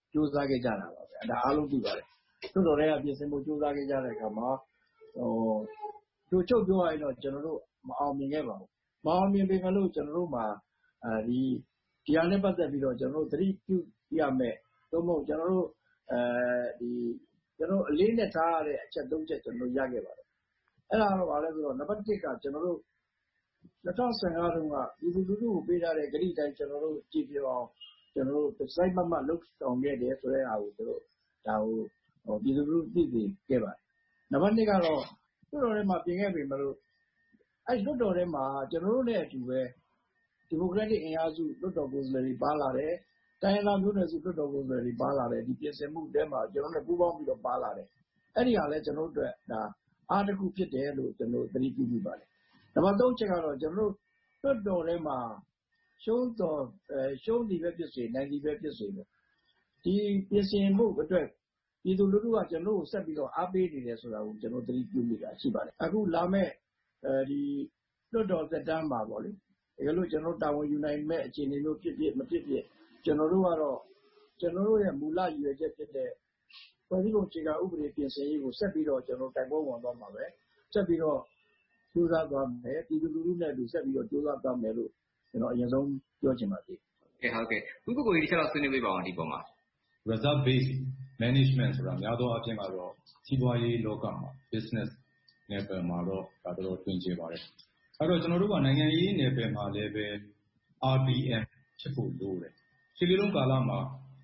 ကြိုးစားခဲ့ကြတာပါပဲ။ဒါအားလုံးသိပါတယ်။လွှတ်တော်ထဲကပြင်ဆင်ဖို့ကြိုးစားခဲ့ကြတဲ့အခါမှာဟိုချုပ်ပြောရရင်တော့ကျွန်တော်တို့မအောင်မြင်ခဲ့ပါဘူး။မအောင်မြင်ပေမဲ့လို့ကျွန်တော်တို့မှာအဲဒီဒီဟာနဲ့ပတ်သက်ပြီးတော့ကျွန်တော်တို့သတိပြုရမယ်။သို့မဟုတ်ကျွန်တော်တို့အဲဒီကျွန်တော်အလေးနဲ့ထားရတဲ့အချက်သုံးချက်ကျွန်တော်ရခဲ့ပါတယ်။အဲ့ဒါတော့ဘာလဲဆိုတော့နံပါတ်တစ်ကကျွန်တော်တို့၂၀၁၅တုန်းကပြည်သူလူထုကိုပေးထားတဲ့ဂရုတိုင်းကျွန်တော်တို့ကြည့်ပြအောင်ကျွန်တော်တို့စိုက်မှတ်မှတ်လုပ်ဆောင်ခဲ့တယ်ဆိုတဲ့အားကိုတို့ဒါကိုပြည်သူလူထုသိသိခဲ့ပါတယ်။နံပါတ်နှစ်ကတော့လွှတ်တော်ထဲမှာပြင်ခဲ့ပြီမလို့အဲ့လွှတ်တော်ထဲမှာကျွန်တော်တို့နဲ့အတူပဲဒီမိုကရက်တစ်အင်အားစုလွှတ်တော်ကိုယ်စားလှယ်တွေပါလာတယ်။တိုင်းရင်းသားမျိုးနွယ်စုလွှတ်တော်ကိုယ်စားလှယ်တွေပါလာတယ်ဒီပြင်ဆင်မှုတဲမှာကျွန်တော်တို့ပူးပေါင်းပြီးတော့ပါလာတယ်။အဲ့ဒီဟာလည်းကျွန်တော်တို့အတွက်ဒါအားတစ်ခုဖြစ်တယ်လို့ကျွန်တော်သတိပြုမိပါတယ်။နံပါတ်သုံးချက်ကတော့ကျွန်တော်တို့လွှတ်တော်ထဲမှာရှုံးတော်ရှုံးသည်ပဲဖြစ်စေနိုင်သည်ပဲဖြစ်စေပေါ့ဒီပြင်ဆင်မှုအတွက်ပြည်သူလူထုကကျွန်တော်တို့ဆက်ပြီးတော့အားပေးနေတယ်ဆိုတာကိုကျွန်တော်သတိပြုမိတာရှိပါတယ်အခုလာမဲ့အဲဒီလွှတ်တော်သက်တမ်းမှာပေါ့လေဒါကြလို့ကျွန်တော်တာဝန်ယူနိုင်မဲ့အခြေအနေမျိုးဖြစ်ဖြစ်မဖြစ်ဖြစ်ကျွန်တော်တို့ကတော့ကျွန်တော်တို့ရဲ့မူလရည်ရွယ်ချက်ဖြစ်တဲ့ဖွဲ့စည်းပုံအခြေခံဥပဒေပြင်ဆင်ရေးကိုဆက်ပြီးတော့ကျွန်တော်တိုင်ပွဲဝင်သွားမှာပဲဆက်ပြီးတော့ကြိုးစားသွားမယ်ပြည်သူလူထုနဲ့အတူဆက်ပြီးတော့ကြိုးစားသွားမယ်လို့ကျွန်တော်အရင်ဆုံးပြောချင်ပါတယ်ကဲဟုတ်ကဲ့ခုကိုကိုကြီးတစ်ချက်တော့ဆွေးနွေးပေးပါအောင်ဒီပုံမှာ result based management ဆိုတာများသောအားဖြင့်ကတော့စီးပွားရေးလောကမှာ business နယ်ပယ်မှာတော့ဒါတော်တော်တွင်ကျပါတယ်အဲ့တော့ကျွန်တော်တို့ကနိုင်ငံရေးနယ်ပယ်မှာလည်းပဲ R B M ဖြစ်ဖို့လိုတယ်ခြေလေးလုံးကာလမှာ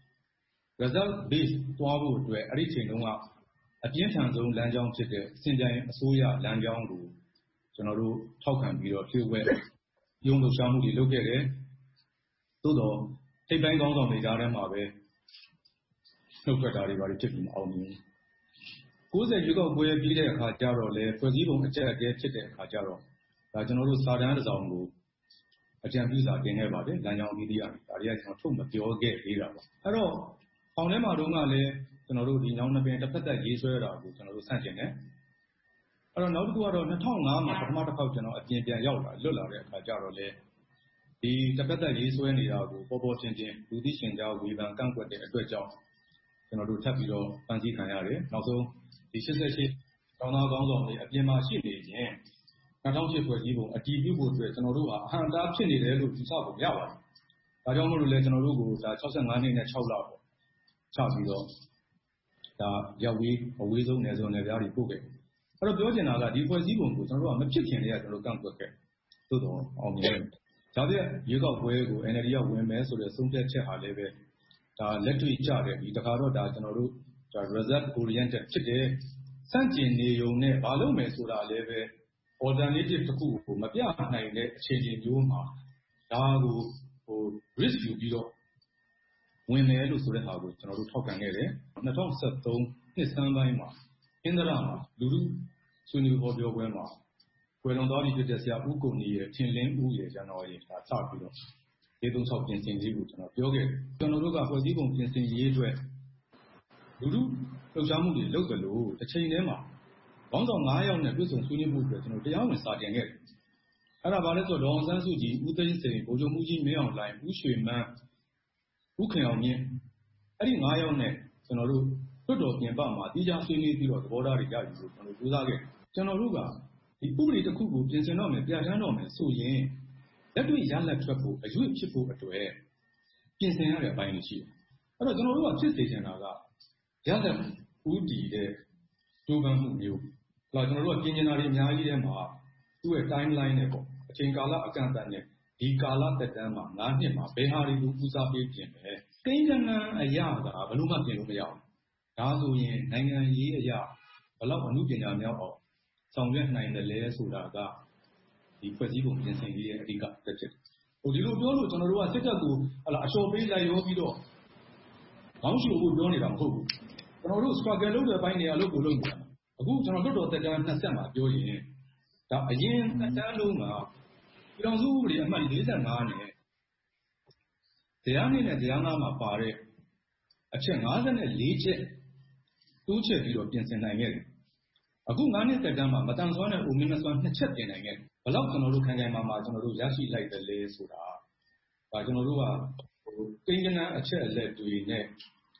result based သွားဖို့အတွက်အဲ့ဒီချိန်တုန်းကအပြင်းထန်ဆုံးလမ်းကြောင်းဖြစ်တဲ့စင်ကြိုင်အစိုးရလမ်းကြောင်းကိုကျွန်တော်တို့ထောက်ခံပြီးတော့ဖြည့်ဝဲရုံးလှုပ်ရှားမှုတွေလုပ်ခဲ့တယ်သို့တော့ထိပ်ပိုင်းကောင်းဆောင်တွေကြားထဲမှာပဲနှုတ်ထွက်တာတွေပါဖြစ်ပြီးမအောင်မြင်ကိုးဆယ်ရွေးကောက်ပွဲပြီးတဲ့အခါကျတော့လေဖွဲ့စည်းပုံအကျက်အကဲဖြစ်တဲ့အခါကျတော့ဒါကျွန်တော်တို့စာတမ်းတစ်စောင်ကိုအကြံပြုစာတင်ခဲ့ပါတယ်လမ်းကြောင်းပြီးပြီးရတယ်ဒါတွေကကျွန်တော်ထုတ်မပြောခဲ့သေးတာပါအဲ့တော့ပေါင်ထဲမှာတော့ကလည်းကျွန်တော်တို့ဒီညောင်းနှပင်တစ်ဖက်သက်ရေးဆွဲတာကိုကျွန်တော်တို့ဆန့်ကျင်တယ်အဲ့တော့နောက်တစ်ခုကတော့၂၀၀၅မှာပထမတစ်ခေါက်ကျွန်တော်အပြင်ပြန်ရောက်လာလွတ်လာတဲ့အခါကျတော့လေဒီတစ်ဖက်သက်ရေးဆွဲနေတာကိုပေါ်ပေါ်ချင်းချင်းလူသိရှင်ကြားဝေဖန်ကန့်ကွက်တဲ့အတွက်ကြောင့်ကျွန်တော်တို့ထပ်ပြီးတော့ဖန်ဆီးခံရတယ်နောက်ဆုံးဒီ၈၈တောင်းသားကောင်းဆောင်တွေအပြင်မှာရှိနေရင်၂၀၀၈ဖွဲ့စည်းပုံအတည်ပြုဖို့အတွက်ကျွန်တော်တို့ဟာအဟံတားဖြစ်နေတယ်လို့ယူဆဖို့ရပါတယ်ဒါကြောင့်မို့လို့လဲကျွန်တော်တို့ကိုဒါ၆၅နှစ်နဲ့၆လပေါ့ချပြီးတော့ဒါရောက်ပြီးအဝေးဆုံးနယ်စုံနယ်ပြားတွေပို့ခဲ့အဲ့တော့ပြောချင်တာကဒီဖွဲ့စည်းပုံကိုကျွန်တော်တို့ကမဖြစ်ခင်တည်းကကျွန်တော်တို့ကန့်ကွက်ခဲ့သို့တော့အောင်မြင်တယ်ဒါပြည့်ရွေးကောက်ပွဲကို N L D ကဝင်မယ်ဆိုတဲ့ဆုံးဖြတ်ချက်ဟာလည်းပဲဒါလက်တွေ့ကျတယ်ဒီတခါတော့ဒါကျွန်တော်တို့ဒါ result oriented ဖြစ်တယ်စန့်ကျင်နေုံနဲ့မလုပ်မယ်ဆိုတာလည်းပဲ alternative တစ်ခုကိုမပြနိုင်တဲ့အခြေအနေမျိုးမှာဒါကိုဟို risk ယူပြီးတော့ဝင်မယ်လို့ဆိုတဲ့ဟာကိုကျွန်တော်တို့ထောက်ခံခဲ့တယ်၂၀၁၃နှစ်ဆန်းပိုင်းမှာအင်္ဒရာမှာလူလူဆွေးနွေးဟောပြောပွဲမှာကွယ်လွန်သွားပြီဖြစ်တဲ့ဆရာဦးကိုနီရဲ့ထင်လင်းဦးရဲ့ကျွန်တော်ရဲ့ဒါစပြီးတော့ဒီသုံးဆောက်ပြင်ဆင်ရေးကိုကျွန်တော်ပြောခဲ့တယ်ကျွန်တော်တို့ကဖွဲ့စည်းပုံပြင်ဆင်ရေးအတွက်လူလူလှုပ်ရှားမှုတွေလုပ်တယ်လို့တစ်ချိန်တည်းမှာဘောင်းဆောင်၅ယောက်နဲ့တွေ့ဆုံဆွေးနွေးမှုအတွက်ကျွန်တော်တရားဝင်စာတင်ခဲ့တယ်အဲ့ဒါဘာလဲဆိုတော့ဒေါအောင်ဆန်းစုကြည်ဦးသိန်းစိန်ဗိုလ်ချုပ်မှုကြီးမင်းအောင်လှိုင်ဦးရွှေမန်းဦးခင်အောင်မြင့်အဲ့ဒီ၅ယောက်နဲ့ကျွန်တော်တို့လွှတ်တော်ပြင်ပမှာတီးခြားဆွေးနွေးပြီးတော့သဘောထားတွေရယူလို့ကျွန်တော်ကြိုးစားခဲ့ကျွန်တော်တို့ကဒီဥပဒေတစ်ခုကိုပြင်ဆင်တော့မယ်ပြဋ္ဌာန်းတော့မယ်ဆိုရင်လက်တွေ့ရလက်ထွက်ဖို့အရွေ့ဖြစ်ဖို့အတွက်ပြင်ဆင်ရတဲ့အပိုင်းတွေရှိတယ်အဲ့တော့ကျွန်တော်တို့ကဖြစ်စေချင်တာကရလက်ဦးတည်တဲ့ကြိုးပမ်းမှုမျိုးဒါကျွန်တော်တို့ကပြင်ကျင်တာတွေအများကြီးထဲမှာသူ့ရဲ့ timeline နဲ့ပေါ့အချိန်ကာလအကန့်အသတ်နဲ့ဒီကာလသက်တမ်းမှာ၅နှစ်မှာဘယ်ဟာတွေကိုဦးစားပေးပြင်လဲကိန်းဂဏန်းအရာကဘယ်လို့မှပြင်လို့မရဘူးဒါဆိုရင်နိုင်ငံရေးအရာဘယ်လောက်အမှုပညာများအောင်ဆောင်ရွက်နိုင်တယ်လဲဆိုတာကဒီဖွဲ့စည်းပုံပြင်ဆင်ရေးရဲ့အဓိကတက်ဖြစ်တယ်ဟိုဒီလိုပြောလို့ကျွန်တော်တို့ကစစ်တပ်ကိုဟလာအလျှော်ပေးလိုက်ရောပြီးတော့ခေါင်းရှိဖို့ပြောနေတာမဟုတ်ဘူးကျွန်တော်တို့ struggle လုပ်တဲ့ဘိုင်းတွေအလုပ်ကိုလုပ်နေတာအခုကျွန်တော်တို့တော်တက်တန်းနှစ်ဆက်မှာပြောရင်ဒါအရင်တက်တန်းလုံးကပြည်တော်စုဥပဒေအမှတ်၄၅နဲ့တရားနဲ့နဲ့တရားနာမှာပါတဲ့အချက်၅၄ချက်တိုးချက်ပြီးတော့ပြင်ဆင်နိုင်ခဲ့တယ်အခု၅နှစ်တက်တန်းမှာမတန်ဆွမ်းတဲ့အိုမင်းမဆွမ်းနှစ်ချက်ပြင်နိုင်ခဲ့တယ်ဘယ်လောက်ကျွန်တော်တို့ခံခံမှာမှာကျွန်တော်တို့ရရှိလိုက်တယ်လဲဆိုတာဒါကျွန်တော်တို့ကဟိုကိန်းဂဏန်းအချက်အလက်တွေနဲ့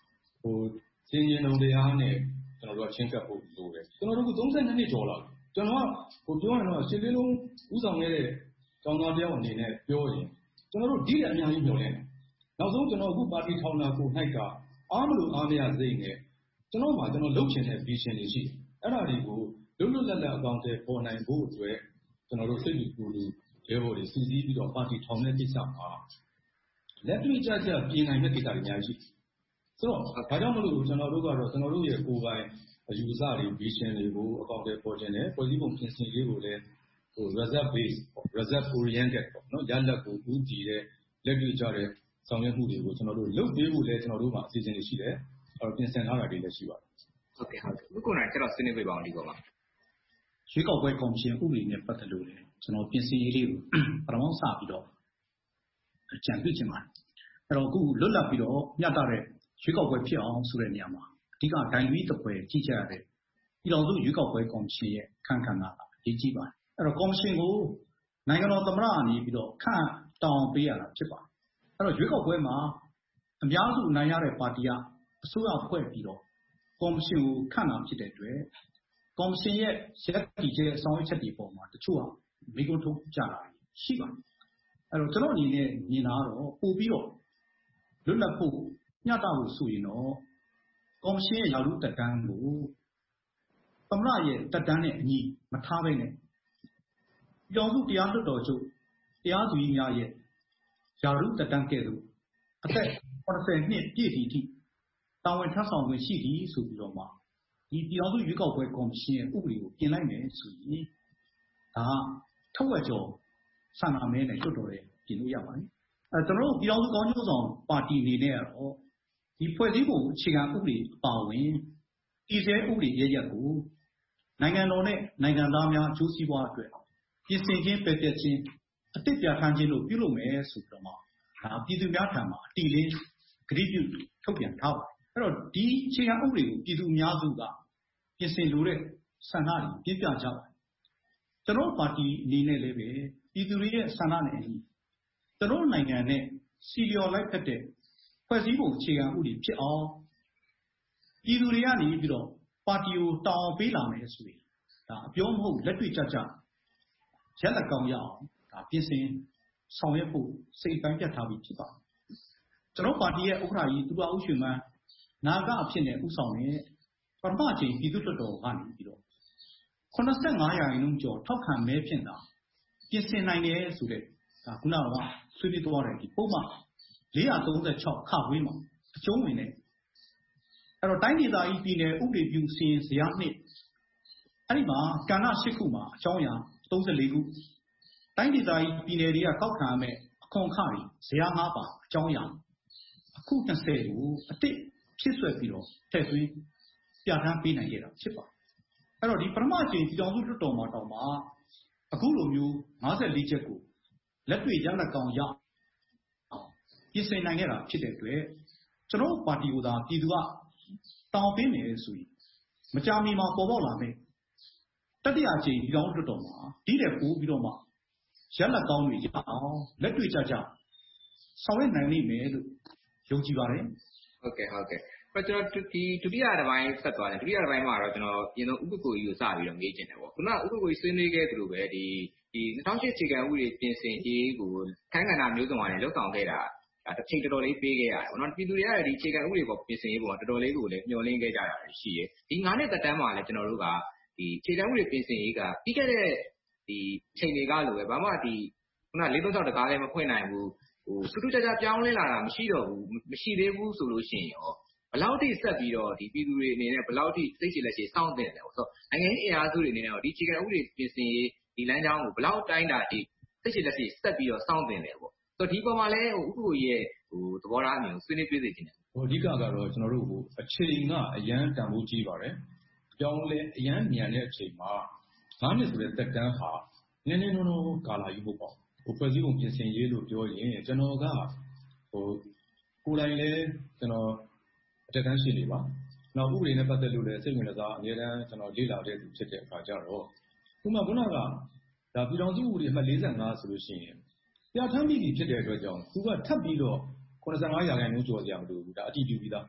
စင်ရင်လုံးတရားနဲ့ကျွန်တော်တို့ကချင်းကပ်ဖို့လိုတယ်ကျွန်တော်တို့ကသုံးဆယ်နှစ်နှစ်ကျော်လာကျွန်တော်ကဟိုပြောရင်တော့ရှစ်လေးလုံးဥဆောင်ခဲ့တဲ့ကျောင်းသားတယောက်အနေနဲ့ပြောရင်ကျွန်တော်တို့ဒီအများကြီးမျှော်လင့်တယ်နောက်ဆုံးကျွန်တော်အခုပါတီထောင်တာကိုနှိုက်ကအားမလို့အားမရစိတ်နဲ့ကျွန်တော်မှကျွန်တော်လုပ်ချင်တဲ့ vision တွေရှိအဲ့ဒါတွေကိုလွတ်လွတ်လပ်လပ်အကောင့်တွေပေါ်နိုင်ဖို့အတွက်ကျွန်တော်တို့စိတ်ကူလူရဲဘော်တွေစူးစီးပြီးတော့ပါတီထောင်တဲ့ကိစ္စမှာလက်တွေ့ကျကျပြင်နိုင်တဲ့ကိစ္စတွေအများကြီးဆိုတော့ဒါကြောင့်မလို့ကျွန်တော်တို့ကတော့ကျွန်တော်တို့ရဲ့ကိုယ်ပိုင်အယူဆတွေ vision တွေကိုအကောင့်တွေပေါ်ခြင်းနဲ့ဖွဲ့စည်းပုံပြင်ဆင်ရေးကိုလည်းဟို result based result oriented ပေါ့နော်ရလဒ်ကိုဦးတည်တဲ့လက်တွေ့ကျတဲ့ဆောင်ရွက်မှုတွေကိုကျွန်တော်တို့လုပ်ပေးဖို့လည်းကျွန်တော်တို့မှာအစီအစဉ်တွေရှိတယ်အဲ့တော့ပြင်ဆင်ထားတာတွေလည်းရှိပါတယ်ဟုတ်ကဲ့ဟုတ်ကဲ့အခုကိုယ်တိုင်ကျွန်တော်ဆွေးနွေးပေးပါအောင်ဒီကောမှာရွေးကောက်ပွဲကော်မရှင်ဥပဒေနဲ့ပတ်သက်လို့လည်းကျွန်တော်ပြင်ဆင်ရေးလေးကိုပထမစပြီးတော့အကြံပြုချင်ပါတယ်အဲ့တော့အခုလွတ်လပ်ပြီးတော့မျှတတဲ့ရွေးကောက်ပွဲဖြစ်အောင်ဆိုတဲ့နေရာမှာအဓိကဒိုင်လူကြီးတစ်ပွဲကြီးကြရတဲ့ပြည်တော်စုရွေးကောက်ပွဲကော်မရှင်ရဲ့ခန့်ခန့်ကအရေးကြီးပါတယ်အဲ့တော့ကော်မရှင်ကိုနိုင်ငံတော်သမ္မတအနေပြီးတော့ခန့်တောင်းပေးရတာဖြစ်ပါတယ်အဲ့တော့ရွေးကောက်ပွဲမှာအများစုနိုင်ရတဲ့ပါတီကအစိုးရဖွဲ့ပြီးတော့ကော်မရှင်ကိုခန့်တာဖြစ်တဲ့အတွက်ကော်မရှင်ရဲ့ရက်တီကျဲအဆောင်အချက်တွေပေါ်မှာတချို့ကမိကုံထုတ်ကြတာရှိပါတယ်အဲ့တော့ကျွန်တော်အနေနဲ့မြင်တာကတော့ပို့ပြီးတော့လွတ်လပ်ဖို့ညှတာဖို့ဆိုရင်တော့ကော်မရှင်ရဲ့ရာထူးတက်တန်းကိုသမ္မတရဲ့တက်တန်းနဲ့အညီမထားဘဲနဲ့ပြည်တော်စုတရားလွှတ်တော်ချုပ်တရားသူကြီးများရဲ့ရာထူးတက်တန်းကဲ့သို့အသက်ခုနှစ်ဆယ်နှစ်ပြည့်သည့်အထိတာဝန်ထမ်းဆောင်ခွင့်ရှိသည်ဆိုပြီးတော့မှဒီပြည်တော်စုရွေးကောက်ပွဲကော်မရှင်ရဲ့ဥပဒေကိုပြင်လိုက်မယ်ဆိုရင်ဒါထောက်ဝက်ကျော်ဆန္ဒမဲနဲ့လွှတ်တော်ရဲ့ပြင်လို့ရပါတယ်အဲကျွန်တော်တို့ပြည်တော်စုကောင်းကျိုးဆောင်ပါတီအနေနဲ့ကတော့ဒီဖွဲ့စည်းပုံအခြေခံဥပဒေအပါအဝင်တည်ဆဲဥပဒေရရက်ကိုနိုင်ငံတော်နဲ့နိုင်ငံသားများအကျိုးစီးပွားအတွက်ပြင်ဆင်ခြင်းပယ်ဖျက်ခြင်းအသစ်ပြဋ္ဌာန်းခြင်းတို့ပြုလုပ်မယ်ဆိုပြီးတော့မှဒါပြည်သူများထံမှာအတီလင်းဂရုပြုထုတ်ပြန်ထားပါတယ်အဲ့တော့ဒီအခြေခံဥပဒေကိုပြည်သူများစုကပြင်ဆင်လိုတဲ့ဆန္ဒတွေပြပြကြပါတယ်ကျွန်တော်ပါတီအနေနဲ့လည်းပဲပြည်သူတွေရဲ့ဆန္ဒနဲ့အညီကျွန်တော်နိုင်ငံနဲ့စီလျော်လိုက်တဲ့ဖွဲ့စည်းပုံအခြေခံဥပဒေဖြစ်အောင်ပြည်သူတွေကနေပြီးတော့ပါတီကိုတောင်းပေးလာမယ်ဆိုရင်ဒါအပြောမဟုတ်လက်တွေ့ကြကြရက်လက်ကောင်းရအောင်ဒါပြင်ဆင်ဆောင်ရွက်ဖို့စိတ်ပိုင်းပြတ်ထားပြီးဖြစ်ပါတယ်ကျွန်တော်ပါတီရဲ့ဥက္ကဋ္ဌကြီးသူတော်ဦးရွှေမန်းနာကအဖြစ်နဲ့ဥဆောင်တဲ့ပထမအချိန်ပြည်သူ့လွှတ်တော်ကနေပြီးတော့ခုနှစ်ဆယ့်ငါးရာခိုင်နှုန်းကျော်ထောက်ခံမဲဖြင့်သာပြင်ဆင်နိုင်တယ်ဆိုတဲ့ဒါခုနကဆွေးနွေးသွားတဲ့ဒီပုံမှန်လေးရာသုံးဆယ့်ခြောက်ခါဝေးမှာအကျုံးဝင်တဲ့အဲ့တော့တိုင်းဒေသကြီးပြည်နယ်ဥပဒေပြုစီရင်ဇယားနှစ်အဲ့ဒီမှာကဏ္ဍရှစ်ခုမှာအကြောင်းအရာသုံးဆယ့်လေးခုတိုင်းဒေသကြီးပြည်နယ်တွေကကောက်ခံရမယ့်အခွန်အခတွေဇယားငါးပါအကြောင်းအရာအခုနှစ်ဆယ်ကိုအတိတ်ဖြစ်ဆွဲပြီးတော့ထည့်သွင်းပြဋ္ဌာန်းပေးနိုင်ခဲ့တာဖြစ်ပါတယ်အဲ့တော့ဒီပထမအချိန်ပြည်တော်စုလွှတ်တော်မှာတောင်မှအခုလိုမျိုးငါးဆယ့်လေးချက်ကိုလက်တွေ့ရလက်ကောင်ရအောင်ပြင်ဆင်နိုင်ခဲ့တာဖြစ်တဲ့အတွက်ကျွန်တော်ပါတီကသာပြည်သူကတောင်းပေးနေတယ်ဆိုရင်မကြာမီမှာပေါ်ပေါက်လာမယ်တတိယအချိန်ပြည်တော်လွှတ်တော်မှာဒီတဲ့ပိုးပြီးတော့မှရလက်ကောင်းတွေရအောင်လက်တွေ့ကြကြဆောင်ရွက်နိုင်နိုင်မယ်လို့ယုံကြည်ပါတယ်ဟုတ်ကဲ့ဟုတ်ကဲ့အဲ့ကျွန်တော်ဒီဒုတိယတစ်ပိုင်းဆက်သွားတယ်ဒုတိယတစ်ပိုင်းမှာတော့ကျွန်တော်ပြင်တော့ဥပက္ကိုကြီးကိုစပြီးတော့မေးချင်တယ်ပေါ့ခုနကဥပက္ကိုကြီးဆွေးနွေးခဲ့သလိုပဲဒီဒီ၂၀၀၈အခြေခံဥပဒေပြင်ဆင်ရေးကိုခိုင်ခန္ဓာမျိုးစုံကနေလှုပ်ဆောင်ခဲ့တာတစ်ချိန်တော်တော်လေးပေးခဲ့ရတယ်ပေါ့နော်ပြည်သူတွေကဒီအခြေခံဥပဒေပေါ်ပြင်ဆင်ရေးပေါ်တော်တော်လေးကိုလည်းမျှော်လင့်ခဲ့ကြတာရှိတယ်ဒီငါးနှစ်သက်တမ်းမှာလည်းကျွန်တော်တို့ကဒီအခြေခံဥပဒေပြင်ဆင်ရေးကပြီးခဲ့တဲ့ဒီချိန်တွေကလိုပဲဘာမှဒီခုနလေးသုံးချောက်တကားလည်းမဖွင့်နိုင်ဘူးဟိုထူးထူးခြားခြားပြောင်းလဲလာတာမရှိတော့ဘူးမရှိသေးဘူးဆိုလို့ရှိရင်ရောဘယ်လောက်ထိဆက်ပြီးတော့ဒီပြည်သူတွေအနေနဲ့ဘယ်လောက်ထိသိရှိလက်ရှိစောင့်တင်တယ်ပေါ့ဆိုတော့နိုင်ငံရေးအင်အားစုတွေအနေနဲ့တော့ဒီအခြေခံဥပဒေပြင်ဆင်ရေးဒီလမ်းကြောင်းကိုဘယ်လောက်တိုင်းတာဒီသိရှိလက်ရှိဆက်ပြီးတော့စောင့်တင်တယ်ပေါ့ဆိုတော့ဒီပုံမှာလည်းဟိုဥပ္ကိုရဲ့ဟိုသဘောထားအမြင်ကိုဆွေးနွေးပြည့်စေချင်တယ်ဟိုအဓိကကတော့ကျွန်တော်တို့ဟိုအချိန်ကအရန်တန်ဖိုးကြီးပါတယ်ကြောင်းလဲအရန်မြန်တဲ့အချိန်မှာငါးနှစ်ဆိုတဲ့တက်တန်းဟာနည်းနည်းနုံနုံကာလာယူဖို့ပေါ့ဟိုဖွဲ့စည်းပုံပြင်ဆင်ရေးလို့ပြောရင်ကျွန်တော်ကဟိုကိုယ်တိုင်လဲကျွန်တော်အတက်တန်းရှိနေပါနောက်ဥပဒေနဲ့ပတ်သက်လို့လည်းစိတ်ဝင်စားအများတန်းကျွန်တော်လေ့လာတဲ့သူဖြစ်တဲ့အခါကျတော့ခုမှခုနကဒါပြည်တော်စုဥပဒေအမှတ်လေးဆယ့်ငါးဆိုလို့ရှိရင်ပြဋ္ဌာန်းပြီးပြီဖြစ်တဲ့အတွက်ကြောင့်သူကထပ်ပြီးတော့ခုနစ်ဆယ့်ငါးရာခိုင်နှုန်းကျော်စရာမလိုဘူးဒါအတည်ပြုပြီးသား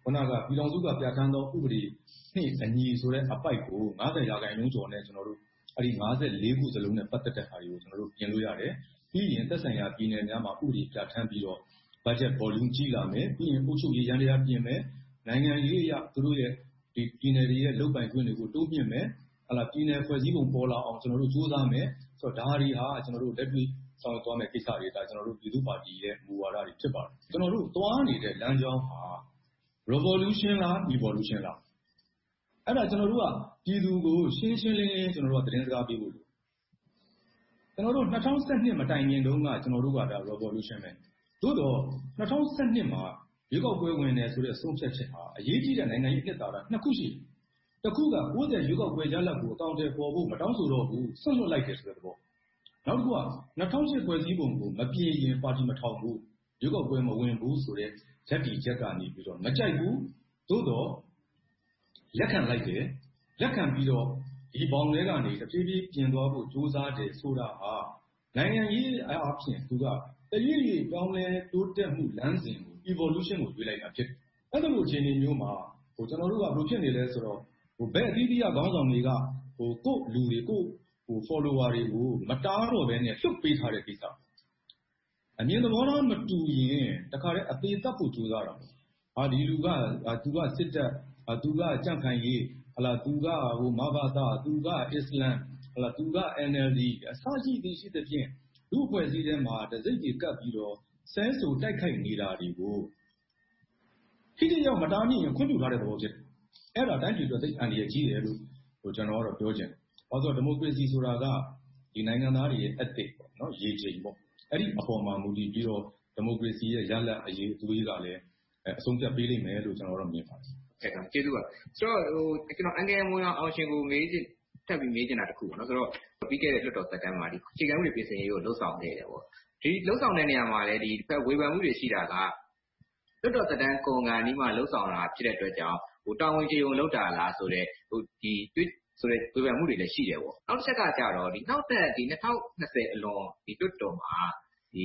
ခုနကပြည်ထောင်စုကပြဋ္ဌာန်းသောဥပဒေနှင့်အညီဆိုတဲ့အပိုက်ကို၅၀ရာခိုင်နှုန်းကျော်နဲ့ကျွန်တော်တို့အဲ့ဒီ၅၄ခုစလုံးနဲ့ပတ်သက်တဲ့ဟာတွေကိုကျွန်တော်တို့ပြင်လို့ရတယ်ပြီးရင်သက်ဆိုင်ရာပြည်နယ်များမှာဥပဒေပြဋ္ဌာန်းပြီးတော့ budget volume ကြီးလာမယ်ပြီးရင်အုပ်ချုပ်ရေးရန်တရားပြင်မယ်နိုင်ငံရေးအရသူတို့ရဲ့ဒီပြည်နယ်တွေရဲ့လုပ်ပိုင်ခွင့်တွေကိုတိုးမြှင့်မယ်ဟလာပြည်နယ်ဖွဲ့စည်းပုံပေါ်လာအောင်ကျွန်တော်တို့စူးစမ်းမယ်ဆိုတော့ဒါတွေဟာကျွန်တော်တို့လက်တွေ့ဆောင်ရွက်သွားမယ့်ကိစ္စတွေဒါကျွန်တော်တို့ပြည်သူ့ပါတီရဲ့မူဝါဒတွေဖြစ်ပါတယ်ကျွန်တော်တို့သွားနေတဲ့လမ်းကြောင်းဟာ revolution လား evolution လားအဲ့ဒါကျွန်တော်တို့ကပြည်သူကိုရှင်းရှင်းလင်းလင်းကျွန်တော်တို့ကသတင်းစကားပေးဖို့လို့ကျွန်တော်တို့၂၀၁၂မတိုင်ခင်တုန်းကကျွန်တော်တို့ကဒါ revolution ပဲသို့တော့၂၀၁၂မှာရွေးကောက်ပွဲဝင်တယ်ဆိုတဲ့ဆုံးဖြတ်ချက်ဟာအရေးကြီးတဲ့နိုင်ငံရေးနှစ်သာရနှစ်ခုရှိတစ်ခုက၉၀ရွေးကောက်ပွဲရလဒ်ကိုအကောင့်တွေပေါ်ဖို့မတောင်းဆိုတော့ဘူးဆွန့်လွတ်လိုက်တယ်ဆိုတဲ့သဘောနောက်တစ်ခုက၂၀၀၈ဖွဲ့စည်းပုံကိုမပြင်ရင်ပါတီမထောင်ဘူးရွေးကောက်ပွဲမဝင်ဘူးဆိုတဲ့ရက်တီချက်ကနေပြီးတော့မကြိုက်ဘူးသို့တော့လက်ခံလိုက်တယ်လက်ခံပြီးတော့ဒီဘောင်တွေကနေတဖြည်းဖြည်းပြင်သွားဖို့ကြိုးစားတယ်ဆိုတာဟာနိုင်ငံရေးအဖြစ်သူကတရွေ့ရွေ့ပြောင်းလဲတိုးတက်မှုလမ်းစဉ်ကို evolution ကိုရွေးလိုက်တာဖြစ်တယ်အဲ့လိုအခြေအနေမျိုးမှာဟိုကျွန်တော်တို့ကဘယ်လိုဖြစ်နေလဲဆိုတော့ဟိုဘယ်အသီးသီးကခေါင်းဆောင်တွေကဟိုကို့လူတွေကိုဟို follower တွေကိုမတားတော့ဘဲနဲ့လှုပ်ပေးထားတဲ့ကိစ္စအမြင်သဘောထားမတူရင်တခါတည်းအသေးသက်ဖို့ကြိုးစားတာပေါ့ဟာဒီလူကသူကစစ်တပ်သူကကြံ့ခိုင်ရေးဟလာသူကဟိုမဘာသာသူကအစ္စလမ်ဟလာသူက N L D အစရှိသည်ရှိသဖြင့်လူအဖွဲ့အစည်းထဲမှာတစိမ့်ကြီးကပ်ပြီးတော့ဆဲဆိုတိုက်ခိုက်နေတာတွေကိုခိတိရောက်မတားမြင်ရင်ခွင့်ပြုထားတဲ့သဘောဖြစ်တယ်အဲ့ဒါတိုင်းပြည်အတွက်သိအန္တရာယ်ကြီးတယ်လို့ဟိုကျွန်တော်ကတော့ပြောချင်တယ်။ဘာလို့ဒီမိုကရေစီဆိုတာကဒီနိုင်ငံသားတွေရဲ့ ethic ပေါ့နော်ရေချိန်ပေါ့အဲ့ဒီအပေါ်မှာမူတည်ပြီးတော့ဒီမိုကရေစီရဲ့ရလဒ်အရေးအသွေးကလည်းအဆုံးဖြတ်ပေးလိမ့်မယ်လို့ကျွန်တော်တို့မြင်ပါတယ်။ဟုတ်ကဲ့ကျေးဇူးပါ။ဆိုတော့ဟိုကျွန်တော်အန်ကယ်မွန်အောင်ရှင်ကိုမေးချင်ထပ်ပြီးမေးချင်တာတစ်ခုပေါ့နော်ဆိုတော့ပြီးခဲ့တဲ့လွှတ်တော်သက်တမ်းမှာဒီအခြေခံဥပဒေပြင်ဆင်ရေးကိုလှုပ်ဆောင်နေတယ်ပေါ့ဒီလှုပ်ဆောင်တဲ့နေရာမှာလည်းဒီတစ်ဖက်ဝေဖန်မှုတွေရှိတာကလွှတ်တော်သက်တမ်းကုန်ကန်ဒီမှာလှုပ်ဆောင်တာဖြစ်တဲ့အတွက်ကြောင့်ဟိုတာဝန်ကျေုံလောက်တာလားဆိုတော့ဟိုဒီဆိုတဲ့ဝေဖန်မှုတွေလည်းရှိတယ်ပေါ့နောက်တစ်ချက်ကကြတော့ဒီနောက်သက်ဒီ၂၀၂၀အလွန်ဒီလွှတ်တော်မှာဒီ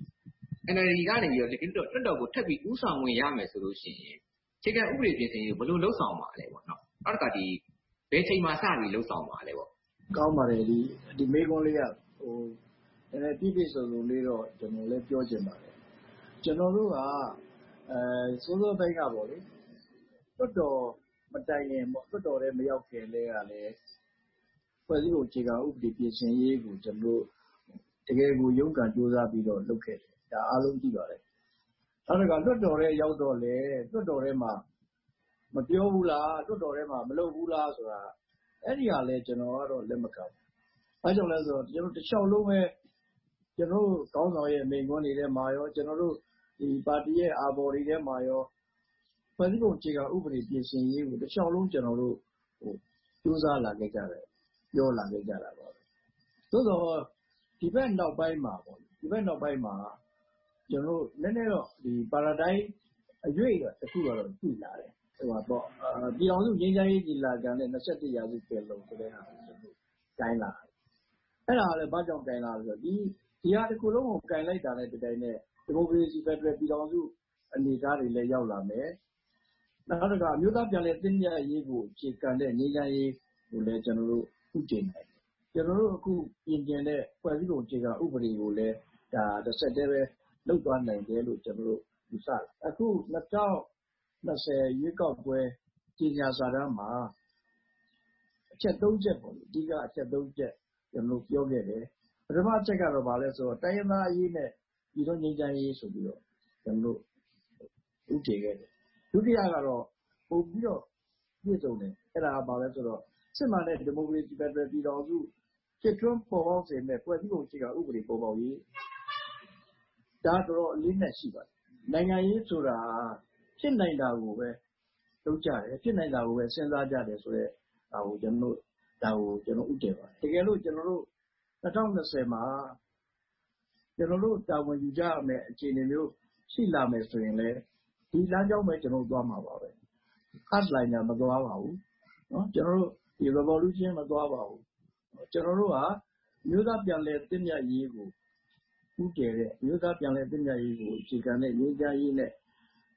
N L D ကနေပြီးတော့လွှတ်တော်လွှတ်တော်ကိုထပ်ပြီးဥဆောင်ဝင်ရမယ်ဆိုလို့ရှိရင်အခြေခံဥပဒေပြင်ဆင်ရေးဘယ်လိုလှုပ်ဆောင်မှာလဲပေါ့နော်နောက်တစ်ခါဒီဘယ်ချိန်မှာစပြီးလှုပ်ဆောင်မှာလဲပေါ့ကောင်းပါတယ်ဒီဒီမေကွန်လေးကဟိုနည်းနည်းပြည့်ပြည့်စုံစုံလေးတော့ကျွန်တော်လည်းပြောချင်ပါတယ်ကျွန်တော်တို့ကအဲစိုးစိုးတိုင်းကပေါ့လေလွှတ်တော်မတိုင်ရင်ပေါ့လွှတ်တော်ထဲမရောက်ခင်လေးကလည်းဖွဲ့စည်းပုံအခြေခံဥပဒေပြင်ဆင်ရေးကိုကျွန်တော်တကယ်ကိုရုန်းကန်ကြိုးစားပြီးတော့လုပ်ခဲ့တယ်ဒါအားလုံးကြည့်ပါလေနောက်တစ်ခါလွှတ်တော်ထဲရောက်တော့လေလွှတ်တော်ထဲမှာမပြောဘူးလားလွှတ်တော်ထဲမှာမလုပ်ဘူးလားဆိုတာအဲ့ဒီဟာလဲကျွန်တော်ကတော့လက်မခံဘူး။ဘာကြောင့်လဲဆိုတော့ကျွန်တော်တစ်လျှောက်လုံးပဲကျွန်တော်တို့ကောင်းဆောင်ရဲ့မိန့်ခွန်းတွေထဲမှာရောကျွန်တော်တို့ဒီပါတီရဲ့အာဘော်တွေထဲမှာရောဖွဲ့စည်းပုံအခြေခံဥပဒေပြင်ဆင်ရေးကိုတစ်လျှောက်လုံးကျွန်တော်တို့ဟိုစူးစမ်းလာခဲ့ကြတယ်ပြောလာခဲ့ကြတာပါပဲ။သို့တော့ဒီဘက်နောက်ပိုင်းမှာပေါ့ဒီဘက်နောက်ပိုင်းမှာကျွန်တော်တို့နည်းနည်းတော့ဒီ paradigm အရွေ့တစ်ခုတော့ကြည့်လာတယ်ဟိုပါပေါ့ပြည်အောင်စုငင်းချမ်းရေးကြီးလာကြတဲ့၂၁ရာစုပင်လုံဆိုတဲ့ဟာကိုကျွန်တော်ကိုင်းလာအဲ့ဒါလည်းဘာကြောင့်ကိုင်းလာလဲဆိုတော့ဒီဒီဟာတစ်ခုလုံးကိုကိုင်းလိုက်တာနဲ့တတိုင်းနဲ့ဒီမိုကရေစီဖက်ဒရယ်ပြည်အောင်စုအနေအထားတွေလည်းရောက်လာမယ်နောက်တစ်ခါမြို့သားပြည်လဲတင်းမြတ်ရေးကိုအခြေခံတဲ့ငင်းချမ်းရေးကိုလည်းကျွန်တော်တို့ဥတည်နိုင်တယ်ကျွန်တော်တို့အခုပြင်ကျင်တဲ့ဖွဲ့စည်းပုံအခြေခံဥပဒေကိုလည်းဒါတစ်ဆက်တည်းပဲလုပ်သွားနိုင်တယ်လို့ကျွန်တော်တို့ယူဆတယ်အခု၂၀၂၀ရွေးကောက်ပွဲကြီးညာစာတမ်းမှာအချက်၃ချက်ပေါ့လေအဓိကအချက်၃ချက်ကျွန်တော်ပြောခဲ့တယ်ပထမအချက်ကတော့ဗာလဲဆိုတော့တိုင်းရင်းသားအရေးနဲ့ပြည်တွင်းငြိမ်းချမ်းရေးဆိုပြီးတော့ကျွန်တော်ဥတည်ခဲ့တယ်ဒုတိယကတော့ပုံပြီးတော့ပြည့်စုံတယ်အဲ့ဒါကဗာလဲဆိုတော့စစ်မှန်တဲ့ဒီမိုကရေစီဖက်ဒရယ်ပြည်တော်စုဖြစ်ထွန်းပေါ်ပေါက်စေတဲ့ဖွဲ့စည်းပုံအခြေခံဥပဒေပေါ်ပေါက်ရေးဒါတော့အလေးနဲ့ရှိပါတယ်နိုင်ငံရေးဆိုတာဖြစ်နိုင်တာကိုပဲလုပ်ကြတယ်ဖြစ်နိုင်တာကိုပဲစဉ်းစားကြတယ်ဆိုတော့ဒါကိုကျွန်တော်တို့ဒါကိုကျွန်တော်ဥတည်ပါတယ်တကယ်လို့ကျွန်တော်တို့၂၀၂၀မှာကျွန်တော်တို့တာဝန်ယူကြရမယ်အခြေအနေမျိုးရှိလာမယ်ဆိုရင်လည်းဒီလမ်းကြောင်းပဲကျွန်တော်တို့သွားမှာပါပဲ hardliner မသွားပါဘူးเนาะကျွန်တော်တို့ဒီ revolution မသွားပါဘူးကျွန်တော်တို့ဟာမြို့သားပြန်လည်တည်မြတ်ရေးကိုဥတည်တဲ့မြို့သားပြန်လည်တည်မြတ်ရေးကိုအခြေခံတဲ့ငြိမ်းချမ်းရေးနဲ့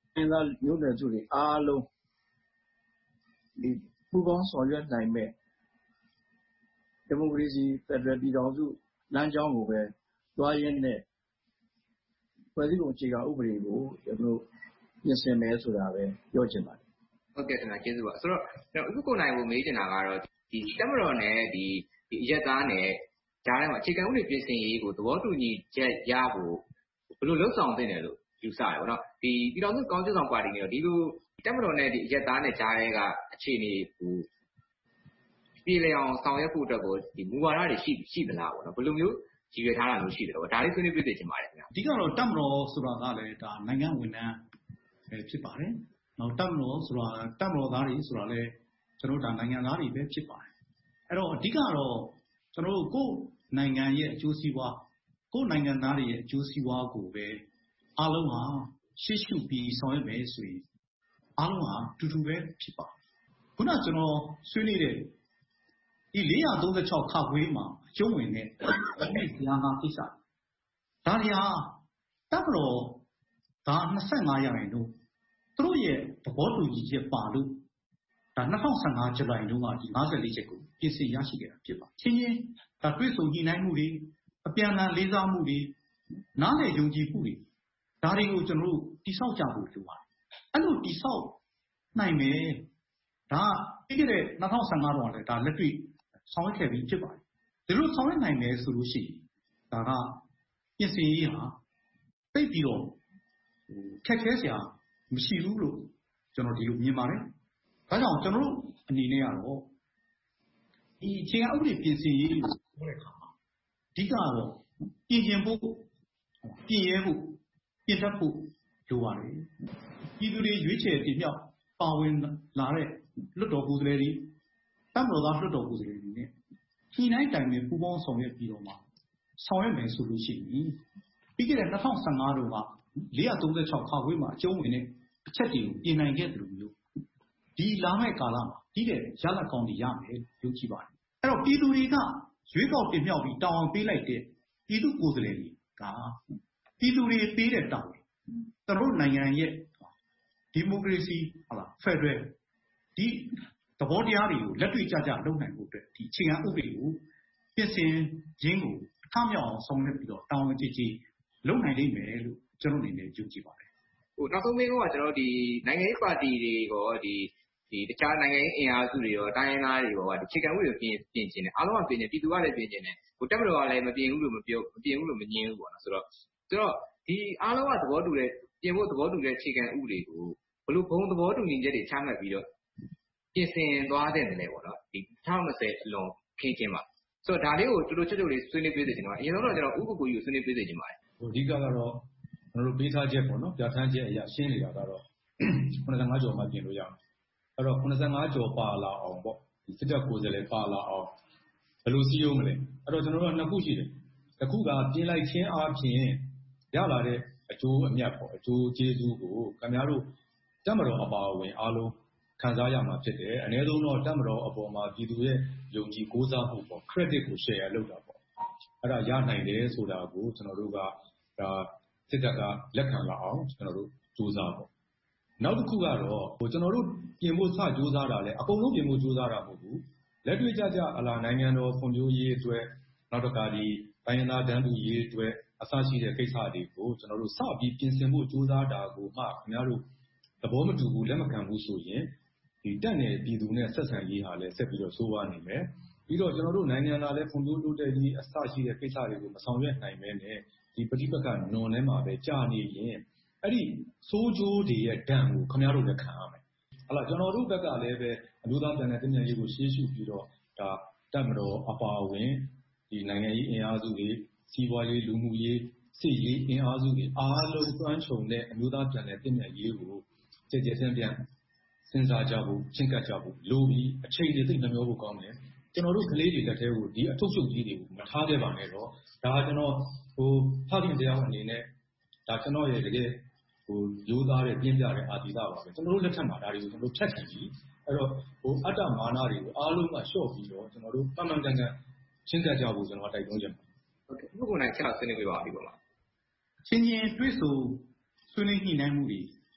တိုင်းသားမျိုးနွယ်စုတွေအားလုံးဒီပူးပေါင်းဆောင်ရွက်နိုင်မဲ့ဒီမိုကရေစီဖက်ဒရယ်ပြည်ထောင်စုလမ်းကြောင်းကိုပဲသွားရင်းနဲ့ဖွဲ့စည်းပုံအခြေခံဥပဒေကိုကျွန်တော်တို့ပြင်ဆင်မယ်ဆိုတာပဲပြောချင်ပါတယ်ဟုတ်ကဲ့ခင်ဗျာကျေးဇူးပါဆိုတော့အခုကိုနိုင်ကိုမေးချင်တာကတော့ဒီတက်မတော်နဲ့ဒီဒီအရက်သားနဲ့ကြားထဲမှာအခြေခံဥပဒေပြင်ဆင်ရေးကိုသဘောတူညီချက်ရဖို့ဘယ်လိုလုပ်ဆောင်သင့်တယ်လို့ယူဆရပါတော့ဒီပြည်တော်စုကောင်းကျိုးဆောင်ပါတီနေတော့ဒီလိုတက်မတော်နဲ့ဒီအရက်သားနဲ့ကြားထဲကအခြေအနေကိုပြည်လည်အောင်ဆောင်ရွက်ဖို့အတွက်ကိုဒီမူဝါဒတွေရှိရှိသလားပေါ့နော်ဘယ်လိုမျိုးကြည့်ရထားတာလို့ရှိတယ်တော့ဒါလေးဆွေးနွေးပြည့်ချင်ပါတယ်ခင်ဗျာအဓိကတော့တက်မတော်ဆိုတာကလည်းဒါနိုင်ငံဝန်ထမ်းပဲဖြစ်ပါတယ်နောက်တက်မတော်ဆိုတာတက်မတော်သားတွေဆိုတာလည်းကျွန်တော်တို့ဒါနိုင်ငံသားတွေပဲဖြစ်ပါတယ်အဲ့တော့အဓိကတော့ကျွန်တော်တို့ကိုယ်နိုင်ငံရဲ့အကျိုးစီးပွားကိုယ်နိုင်ငံသားတွေရဲ့အကျိုးစီးပွားကိုပဲအားလုံးဟာရှေ့ရှုပြီးဆောင်ရွက်မယ်ဆိုရင်အားလုံးဟာတူတူပဲဖြစ်ပါခုနကျွန်တော်ဆွေးနွေးတဲ့ဒီ၄၃၆ခါခွေးမှာအကျုံးဝင်တဲ့အမိတရားငါကိစ္စဒါတွေဟာတပ်မတော်ဒါ၂၅ရာခိုင်နှုန်းသူတို့ရဲ့သဘောတူညီချက်ပါလို့ဒါ၂၀၁၅ဇူလိုင်တုန်းကဒီ၅၄ချက်ကိုပြင်ဆင်ရရှိခဲ့တာဖြစ်ပါချင်းချင်းဒါတွေ့ဆုံညှိနှိုင်းမှုတွေအပြန်အလှန်လေးစားမှုတွေနားလည်ယုံကြည်မှုတွေဒါတွေကိုကျွန်တော်တို့တိဆောက်ကြဖို့လိုပါတယ်အဲ့လိုတိဆောက်နိုင်မယ်ဒါပြီးခဲ့တဲ့၂၀၁၅တော့လည်းဒါလက်တွေ့ဆောင်ရွက်ခဲ့ပြီးဖြစ်ပါတယ်ဒီလိုဆောင်ရွက်နိုင်မယ်ဆိုလို့ရှိရင်ဒါကပြင်ဆင်ရေးဟာသိပြီးတော့ခက်ခဲစရာမရှိဘူးလို့ကျွန်တော်ဒီလိုမြင်ပါတယ်ဒါကြောင့်ကျွန်တော်တို့အနေနဲ့ကတော့ဒီအခြေခံဥပဒေပြင်ဆင်ရေးလို့ပြောတဲ့အခါမှာအဓိကတော့ပြင်ကျင်ဖို့ပြင်ရဲဖို့ပြင်တတ်ဖို့လိုပါတယ်ပြည်သူတွေရွေးချယ်တင်မြှောက်ပါဝင်လာတဲ့လွှတ်တော်ကိုယ်စားလှယ်တွေတပ်မတော်သားလွှတ်တော်ကိုယ်စားလှယ်တွေနဲ့ဒီနိုင်တိုင်ပင်ပူးပေါင်းဆောင်ရွက်ပြီးတော့မှဆောင်ရွက်မယ်ဆိုလို့ရှိရင်ပြီးခဲ့တဲ့၂၀၁၅တုန်းက၄၃၆ခါခွေးမှာအကျုံးဝင်တဲ့အချက်တွေကိုပြင်နိုင်ခဲ့တယ်လို့မျိုးဒီလာမယ့်ကာလမှာဒီတဲ့ရလဒ်ကောင်းတွေရမယ်လို့ယုံကြည်ပါတယ်အဲ့တော့ပြည်သူတွေကရွေးကောက်တင်မြှောက်ပြီးတောင်းအောင်ပေးလိုက်တဲ့ပြည်သူကိုယ်စားလှယ်တွေကပြည်သူတွေပေးတဲ့တောင်းသူတို့နိုင်ငံရဲ့ဒီမိုကရေစီဟုတ်လားဖက်ဒရယ်ဒီသဘောတရားတွေကိုလက်တွေ့ကျကျလုပ်နိုင်ဖို့အတွက်ဒီအခြေခံဥပဒေကိုပြင်ဆင်ခြင်းကိုအခမြောက်အောင်ဆောင်ရွက်ပြီးတော့တောင်းဝန်ကြီးကြီးလုပ်နိုင်လိမ့်မယ်လို့ကျွန်တော်အနေနဲ့ယုံကြည်ပါတယ်ဟိုနောက်ဆုံးမေးခွန်းကကျွန်တော်ဒီနိုင်ငံရေးပါတီတွေရောဒီဒီတခြားနိုင်ငံရေးအင်အားစုတွေရောတိုင်းရင်းသားတွေရောဒီအခြေခံဥပဒေပြင်ပြင်ခြင်းတယ်အားလုံးကပြင်နေပြည်သူကလည်းပြင်ခြင်းတယ်ဟိုတက်မတော်ကလည်းမပြင်ဘူးလို့မပြောမပြင်ဘူးလို့မငြင်းဘူးပေါ့နော်ဆိုတော့ဆိုတော့ဒီအားလုံးကသဘောတူတဲ့ပြင်ဖို့သဘောတူတဲ့အခြေခံဥပဒေကိုဘလို့ဘုံသဘောတူညီချက်တွေချမှတ်ပြီးတော့ပြင်ဆင်သွားတဲ့တယ်ပေါ့နော်ဒီ၂၀၂၀အလွန်ခင်းချင်းပါဆိုတော့ဒါလေးကိုတူတူချွတ်ချွတ်လေးဆွေးနွေးပေးစေချင်တော့အရင်ဆုံးတော့ကျွန်တော်ဥပ္ပကိုကြီးကိုဆွေးနွေးပေးစေချင်ပါတယ်ဟိုအဓိကကတော့ကျွန်တော်တို့ပေးထားချက်ပေါ့နော်ပြဋ္ဌာန်းချက်အရာရှင်းနေတာကတော့ခုနစ်ဆယ့်ငါးကျော်မှပြင်လို့ရမယ်အဲ့တော့ခုနစ်ဆယ့်ငါးကျော်ပါလာအောင်ပေါ့ဒီစစ်တပ်ကိုယ်စားလှယ်ပါလာအောင်ဘယ်လိုစည်းရုံးမလဲအဲ့တော့ကျွန်တော်တို့ကနှစ်ခုရှိတယ်တစ်ခုကပြင်လိုက်ခြင်းအားဖြင့်ရလာတဲ့အကျိုးအမြတ်ပေါ့အကျိုးကျေးဇူးကိုခင်ဗျားတို့တပ်မတော်အပါအဝင်အားလုံးခံစားရမှာဖြစ်တယ်အနည်းဆုံးတော့တပ်မတော်အပေါ်မှာပြည်သူရဲ့ယုံကြည်ကိုးစားမှုပေါ့ credit ကို share လုပ်တာပေါ့အဲ့ဒါရနိုင်တယ်ဆိုတာကိုကျွန်တော်တို့ကဒါစစ်တပ်ကလက်ခံလာအောင်ကျွန်တော်တို့စူးစမ်းပေါ့နောက်တစ်ခုကတော့ဟိုကျွန်တော်တို့ပြင်ဖို့စစူးစမ်းတာလဲအကုန်လုံးပြင်ဖို့စူးစမ်းတာမဟုတ်ဘူးလက်တွေ့ကြကြအလားနိုင်ငံတော်ဖွံ့ဖြိုးရေးအတွက်နောက်တစ်ခါဒီတိုင်းရင်းသားတန်းတူရေးအတွက်အစရှိတဲ့ကိစ္စတွေကိုကျွန်တော်တို့စပြီးပြင်ဆင်ဖို့စူးစမ်းတာကိုမှခင်ဗျားတို့သဘောမတူဘူးလက်မခံဘူးဆိုရင်ဒီတက်နယ်ပြည်သူနဲ့ဆက်ဆံရေးဟာလည်းဆက်ပြီးတော့ဆိုးဝါးနေမယ်ပြီးတော့ကျွန်တော်တို့နိုင်ငံသားလည်းဖွံ့ဖြိုးတိုးတက်ရေးအစရှိတဲ့ကိစ္စတွေကိုမဆောင်ရွက်နိုင်မဲနဲ့ဒီပဋိပက္ခနွန်ထဲမှာပဲကြာနေရင်အဲ့ဒီစိုးကျိုးတွေရဲ့ဒဏ်ကိုခင်ဗျားတို့လည်းခံရမယ်ဟုတ်လားကျွန်တော်တို့ဘက်ကလည်းပဲအမျိုးသားပြန်လည်တည်မြဲရေးကိုရှေ့ရှုပြီးတော့ဒါတက်မတော်အပါအဝင်ဒီနိုင်ငံရေးအင်အားစုတွေစီးပွားရေးလူမှုရေးစစ်ရေးအင်အားစုတွေအားလုံးတွန်းချုံတဲ့အမျိုးသားပြန်လည်တည်မြဲရေးကိုကြည်ကြဲတန်းပြန်စဉ်းစားကြဖို့ရှင်းကပ်ကြဖို့လိုပြီးအချိန်တွေသိနှမျောဖို့ကောင်းတယ်ကျွန်တော်တို့ကလေးတွေလက်ထဲကိုဒီအထုပ်ချုပ်ကြီးတွေကိုမထားခဲ့ပါနဲ့တော့ဒါကျွန်တော်ဟိုဖခင်တရားအနေနဲ့ဒါကျွန်တော်ရဲ့တကယ်ဟိုရိုးသားတဲ့ပြင်းပြတဲ့အာသီသပါပဲကျွန်တော်တို့လက်ထက်မှာဒါတွေကိုကျွန်တော်ဖြတ်ချင်ပြီအဲ့တော့ဟိုအတ္တမာနတွေကိုအားလုံးကလျှော့ပြီးတော့ကျွန်တော်တို့ပတ်မှန်ကန်ကန်ရှင်းကပ်ကြဖို့ကျွန်တော်တိုက်တွန်းချင်ပါတယ်ဟုတ်ကဲ့ဘုက္ခုနိုင်ချက်ဆွေးနွေးပြပါဦးဒီပေါ်မှာချင်းချင်းတွေ့ဆုံဆွေးနွေးညှိနှိုင်းမှုတွေ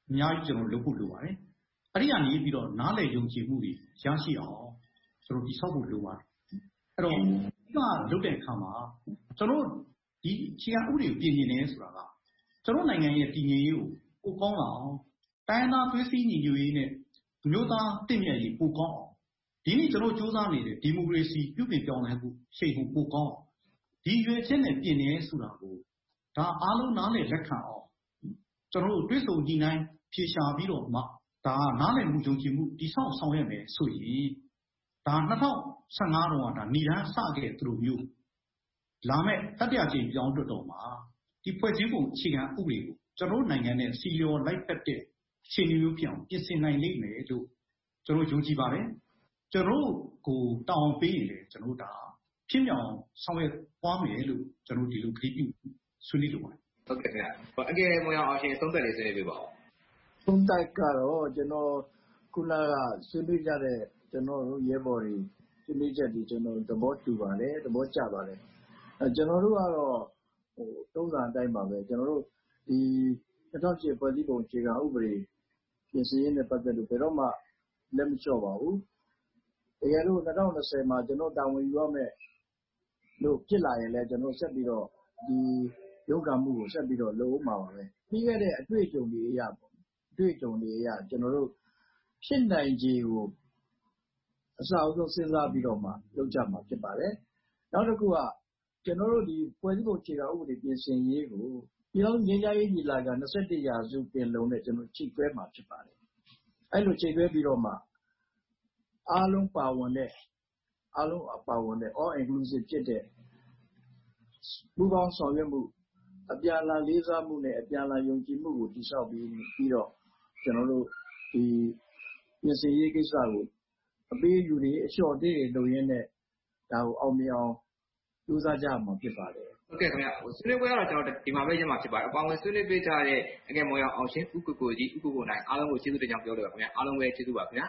အများကြီးကျွန်တော်လုပ်ဖို့လိုပါတယ်အဲ့ဒီကနေပြီးတော့နားလည်ယုံကြည်မှုတွေရရှိအောင်ကျွန်တော်ဒီဆောက်ဖို့လိုပါတယ်အဲ့တော့ဒီကလုပ်တဲ့အခါမှာကျွန်တော်ဒီခြေကဥပဒေပြင်နေတယ်ဆိုတာကကျွန်တော်နိုင်ငံရဲ့တည်ငြိမ်ရေးကိုပိုကောင်းလာအောင်တိုင်းသားသွေးစည်းညီညွတ်ရေးနဲ့မျိုးသားတင့်မြတ်ရေးပိုကောင်းအောင်ဒီနေ့ကျွန်တော်စူးစမ်းနေတဲ့ဒီမိုကရေစီပြုပြင်ပြောင်းလဲမှုရှေ့ကိုပိုကောင်းဒီရွေချက်နဲ့ပြင်နေဆိုတာကိုဒါအားလုံးနားလည်လက်ခံအောင်ကျွန်တော်တို့တွေးဆုံကြည့်နိုင်ဖြေရှာပြီးတော့မှဒါနားလည်မှုယုံကြည်မှုတိဆောက်ဆောင်ရမယ်ဆိုရင်ဒါ၂၀၁၅တော့ဒါဏ္ဍာန်စခဲ့သူတို့မျိုးလာမဲ့တတိယကြိမ်ပြောင်းတွတ်တော်မှာဒီဖွဲ့စည်းပုံအခြေခံဥပဒေကိုကျွန်တော်နိုင်ငံနဲ့စီလျော်လိုက်ဖက်တဲ့ရှင်းမျိုးပြောင်းပြင်ဆင်နိုင်လိမ့်မယ်လို့ကျွန်တော်ယုံကြည်ပါတယ်ကျွန်တော်ကိုတောင်းပေးရင်လေကျွန်တော်ဒါဖြစ်မြောင်ဆောင်ရွက်သွားမယ်လို့ကျွန်တော်ဒီလိုခရီးပြုဆွေးနွေးလိုပါတယ်ဟုတ်ကဲ့ခင်ဗျအကယ်မွန်အောင်ရှင်သုံးသပ်လေးဆွေးနွေးပေးပါဦးသုံးသပ်ကတော့ကျွန်တော်ခုနကဆွေးနွေးကြတဲ့ကျွန်တော်တို့ရဲဘော်တွေဆွေးနွေးချက်တွေကျွန်တော်သဘောတူပါတယ်သဘောကျပါတယ်အဲကျွန်တော်တို့ကတော့ဟိုသုံးစာအတိုင်းပါပဲကျွန်တော်တို့ဒီ၂၀၀၈ဖွဲ့စည်းပုံအခြေခံဥပဒေပြင်ဆင်ရေးနဲ့ပတ်သက်လို့ဘယ်တော့မှလက်မလျှော့ပါဘူးတကယ်လို့၂၀၂၀မှာကျွန်တော်တာဝန်ယူရမယ်လို့ဖြစ်လာရင်လည်းကျွန်တော်ဆက်ပြီးတော့ဒီရုပ်ကံမှုကိုဆက်ပြီးတော့လုပ်အောင်ပါပဲပြီးခဲ့တဲ့အတွေ့အကြုံတွေအရပေါ့အတွေ့အကြုံတွေအရကျွန်တော်တို့ဖြစ်နိုင်ခြေကိုအစအဆုံးစဉ်းစားပြီးတော့မှလုပ်ကြမှာဖြစ်ပါတယ်နောက်တစ်ခုကကျွန်တော်တို့ဒီဖွဲ့စည်းပုံအခြေခံဥပဒေပြင်ဆင်ရေးကိုပြည်အောင်ငြိမ်းချမ်းရေးညီလာခံ၂၁ရာစုပင်လုံနဲ့ကျွန်တော်ချိန်ခွဲမှာဖြစ်ပါတယ်အဲ့လိုချိန်ခွဲပြီးတော့မှအားလုံးပါဝင်တဲ့အားလုံးပါဝင်တဲ့ all inclusive ဖြစ်တဲ့ပူးပေါင်းဆောင်ရွက်မှုအပြန်အလှန်လေးစားမှုနဲ့အပြန်အလှန်ယုံကြည်မှုကိုတည်ဆောက်ပြီးပြီးတော့ကျွန်တော်တို့ဒီပြင်ဆင်ရေးကိစ္စကိုအပေးယူတွေအလျှော့တေးတွေလုပ်ရင်းနဲ့ဒါကိုအောင်မြင်အောင်ကြိုးစားကြမှာဖြစ်ပါတယ်ဟုတ်ကဲ့ခင်ဗျဆွေးနွေးပွဲကတော့ကျွန်တော်ဒီမှာပဲကျင်းမှာဖြစ်ပါတယ်အပေါင်းဝင်ဆွေးနွေးပေးကြတဲ့အကယ်မွန်အောင်ရှင်ဥက္ကိုကိုကြီးဥက္ကိုကိုနိုင်အားလုံးကိုကျေးဇူးတင်ကြောင်းပြောလိုပါခင်ဗျအားလုံးပဲကျေးဇူးပါခင်ဗျ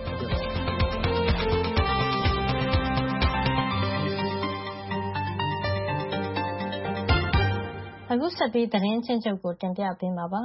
အခုဆက်ပြီးသတင်းချင်းချုပ်ကိုတင်ပြပေးမှာပါ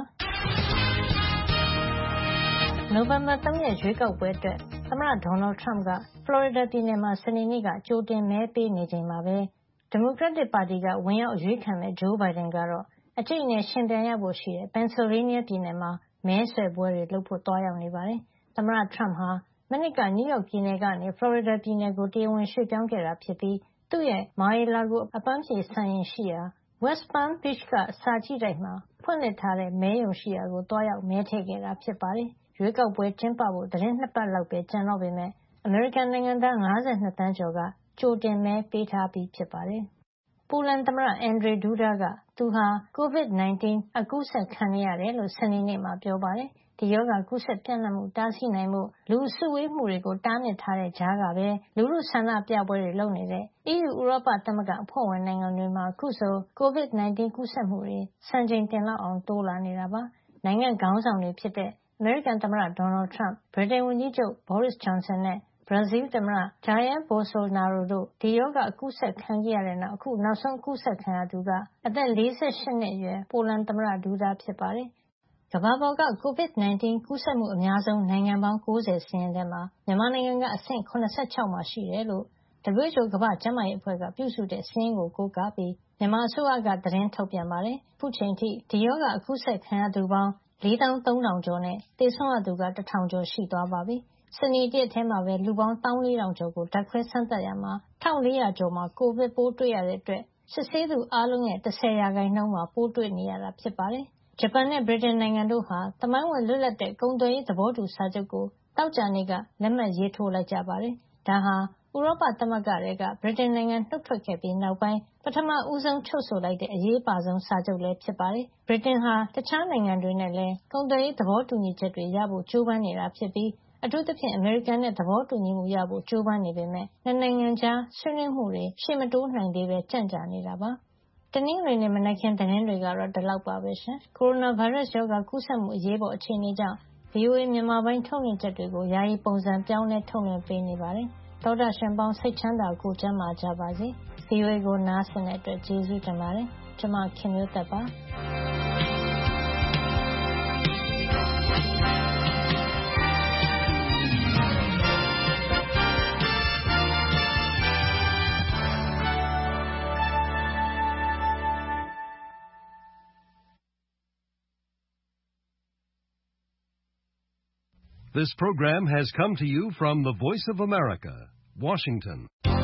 နိုဝင်ဘာ၃ရက်ရွေးကောက်ပွဲအတွက်သမ္မတဒေါ်နယ်ထရမ့်ကဖလော်ရီဒါပြည်နယ်မှာစနေနေ့ကကြိုတင်မဲပေးနေချိန်မှာပဲဒီမိုကရက်တစ်ပါတီကဝင်ရောက်အရွေးခံမဲ့ဂျိုးဘိုင်ဒန်ကတော့အကျိတ်နဲ့ရှင်ပြိုင်ရဖို့ရှိတဲ့ပန်ဆယ်ဗေးနီးယားပြည်နယ်မှာမဲဆွယ်ပွဲတွေလုပ်ဖို့တွားရောက်နေပါတယ်သမ္မတထရမ့်ဟာမနှစ်ကနယူးယောက်ပြည်နယ်ကနေဖလော်ရီဒါပြည်နယ်ကိုတရားဝင်ရွှေ့ပြောင်းခဲ့တာဖြစ်ပြီးသူ့ရဲ့မာရီလာဂိုအပန်းဖြေစံရင်ရှိရာ West Palm Beach ကစာကြည့်တိုက်မှာဖွင့်လှစ်ထားတဲ့မဲရုံရှိရာကိုတွားရောက်မဲထည့်ခဲ့တာဖြစ်ပါတယ်ရွေးကောက်ပွဲကျင်းပဖို့သီတင်းနှစ်ပတ်လောက်ပဲကျန်တော့ပေမဲ့အမေရိကန်နိုင်ငံသား၅၂သန်းကျော်ကကြိုတင်မဲပေးထားပြီးဖြစ်ပါတယ်။ပိုလန်သမ္မတအန်ဒရေဒူဒါကသူဟာ ကိုဗစ် ၁၉ အကူးစက်ခံနေရတယ်လို့စနေနေ့မှာပြောပါတယ်။ဒီရောဂါကူးစက်ပြန့်နှံ့မှုတားဆီးနိုင်မှုလူစုဝေးမှုတွေကိုတားမြစ်ထားတဲ့ကြားကပဲလူလူဆန္ဒပြပွဲတွေလုပ်နေတဲ့ အီးယူ ဥရောပသမဂ္ဂအဖွဲ့ဝင်နိုင်ငံတွေမှာအခုဆိုကိုဗစ် ၁၉ ကူးစက်မှုတွေစံချိန်တင်လောက်အောင်တိုးလာနေတာပါ။နိုင်ငံခေါင်းဆောင်တွေဖြစ်တဲ့အမေရိကန်သမ္မတဒေါ်နယ်ထရမ့်ဗြိတိန်ဝန်ကြီးချုပ်ဘောရစ်ဂျွန်ဆန်နဲ့ဘရာဇီးသမ္မတဂျာယန်ဘိုဆိုနာရိုတို့ဒီရောဂါအကူးစက်ခံခဲ့ရတဲ့နောက်အခုနောက်ဆုံးအကူးစက်ခံရသူကအသက်၄၈နှစ်အရွယ်ပိုလန်သမ္မတဒူဒါဖြစ်ပါတယ်။ကမ္ဘာပေါ်ကကိုဗစ် ၁၉ ကူးစက်မှုအများဆုံးနိုင်ငံပေါင်း၉၀စာရင်းထဲမှာမြန်မာနိုင်ငံကအဆင့်၇၆မှာရှိတယ်လို့ ဒဘလျူအို ကမ္ဘာ့ကျန်းမာရေးအဖွဲ့ကပြုစုတဲ့စာရင်းကိုကိုးကားပြီးမြန်မာအစိုးရကသတင်းထုတ်ပြန်ပါတယ်။အခုချိန်ထိဒီရောဂါအကူးစက်ခံရသူပေါင်း၄သောင်းသုံးထောင်ကျော်နဲ့သေဆုံးရသူကတစ်ထောင်ကျော်ရှိသွားပါပြီ။စနေနေ့ထဲမှာပဲလူပေါင်း၁၄ထောင်ကျော်ကိုဓာတ်ခွဲစမ်းသပ်ရမှာ၁၄၀၀ကျော်မှာကိုဗစ်ပိုးတွေ့ရတဲ့အတွက်စစ်ဆေးသူအားလုံးရဲ့၁၀ရာခိုင်နှုန်းမှာပိုးတွေ့နေရတာဖြစ်ပါတယ်။ဂျပန်နဲ့ဗြိတိန်နိုင်ငံတို့ဟာသမိုင်းဝင်လွတ်လပ်တဲ့ကုန်သွယ်ရေးသဘောတူစာချုပ်ကိုသောကြာနေ့ကလက်မှတ်ရေးထိုးလိုက်ကြပါတယ်။ဒါဟာဥရောပသမဂ္ဂထဲကဗြိတိန်နိုင်ငံနှုတ်ထွက်ခဲ့ပြီးနောက်ပိုင်းပထမဦးဆုံးချုပ်ဆိုလိုက်တဲ့အရေးပါဆုံးစာချုပ်လည်းဖြစ်ပါတယ်။ဗြိတိန်ဟာတခြားနိုင်ငံတွေနဲ့လည်းကုန်သွယ်ရေးသဘောတူညီချက်တွေရဖို့ကြိုးပမ်းနေတာဖြစ်ပြီးအထူးသဖြင့်အမေရိကန်နဲ့သဘောတူညီမှုရဖို့ကြိုးပမ်းနေပေမဲ့နှစ်နိုင်ငံကြားဆွေးနွေးမှုတွေရှေ့မတိုးနိုင်သေးပဲကြန့်ကြာနေတာပါ။တနင်္ဂနွေနေ့မနက်ခင်းသတင်းတွေကတော့ဒီလောက်ပါပဲရှင်။ကိုရိုနာဗိုင်းရပ်စ်ရောဂါကူးစက်မှုအရေးပေါ်အခြေအနေကြောင့် ဗွီအိုအေ မြန်မာပိုင်းထုတ်လွှင့်ချက်တွေကိုယာယီပုံစံပြောင်းလဲထုတ်လွှင့်ပေးနေပါတယ်။သောတာရှင်ပေါင်းစိတ်ချမ်းသာကိုကျန်းမာကြပါစေ။ ဗွီအိုအေကိုနားဆင်တဲ့အတွက်ကျေးဇူးတင်ပါတယ်။ကျွန်မခင်မျိုးသက်ပါ။ This program has come to you from the Voice of America, Washington.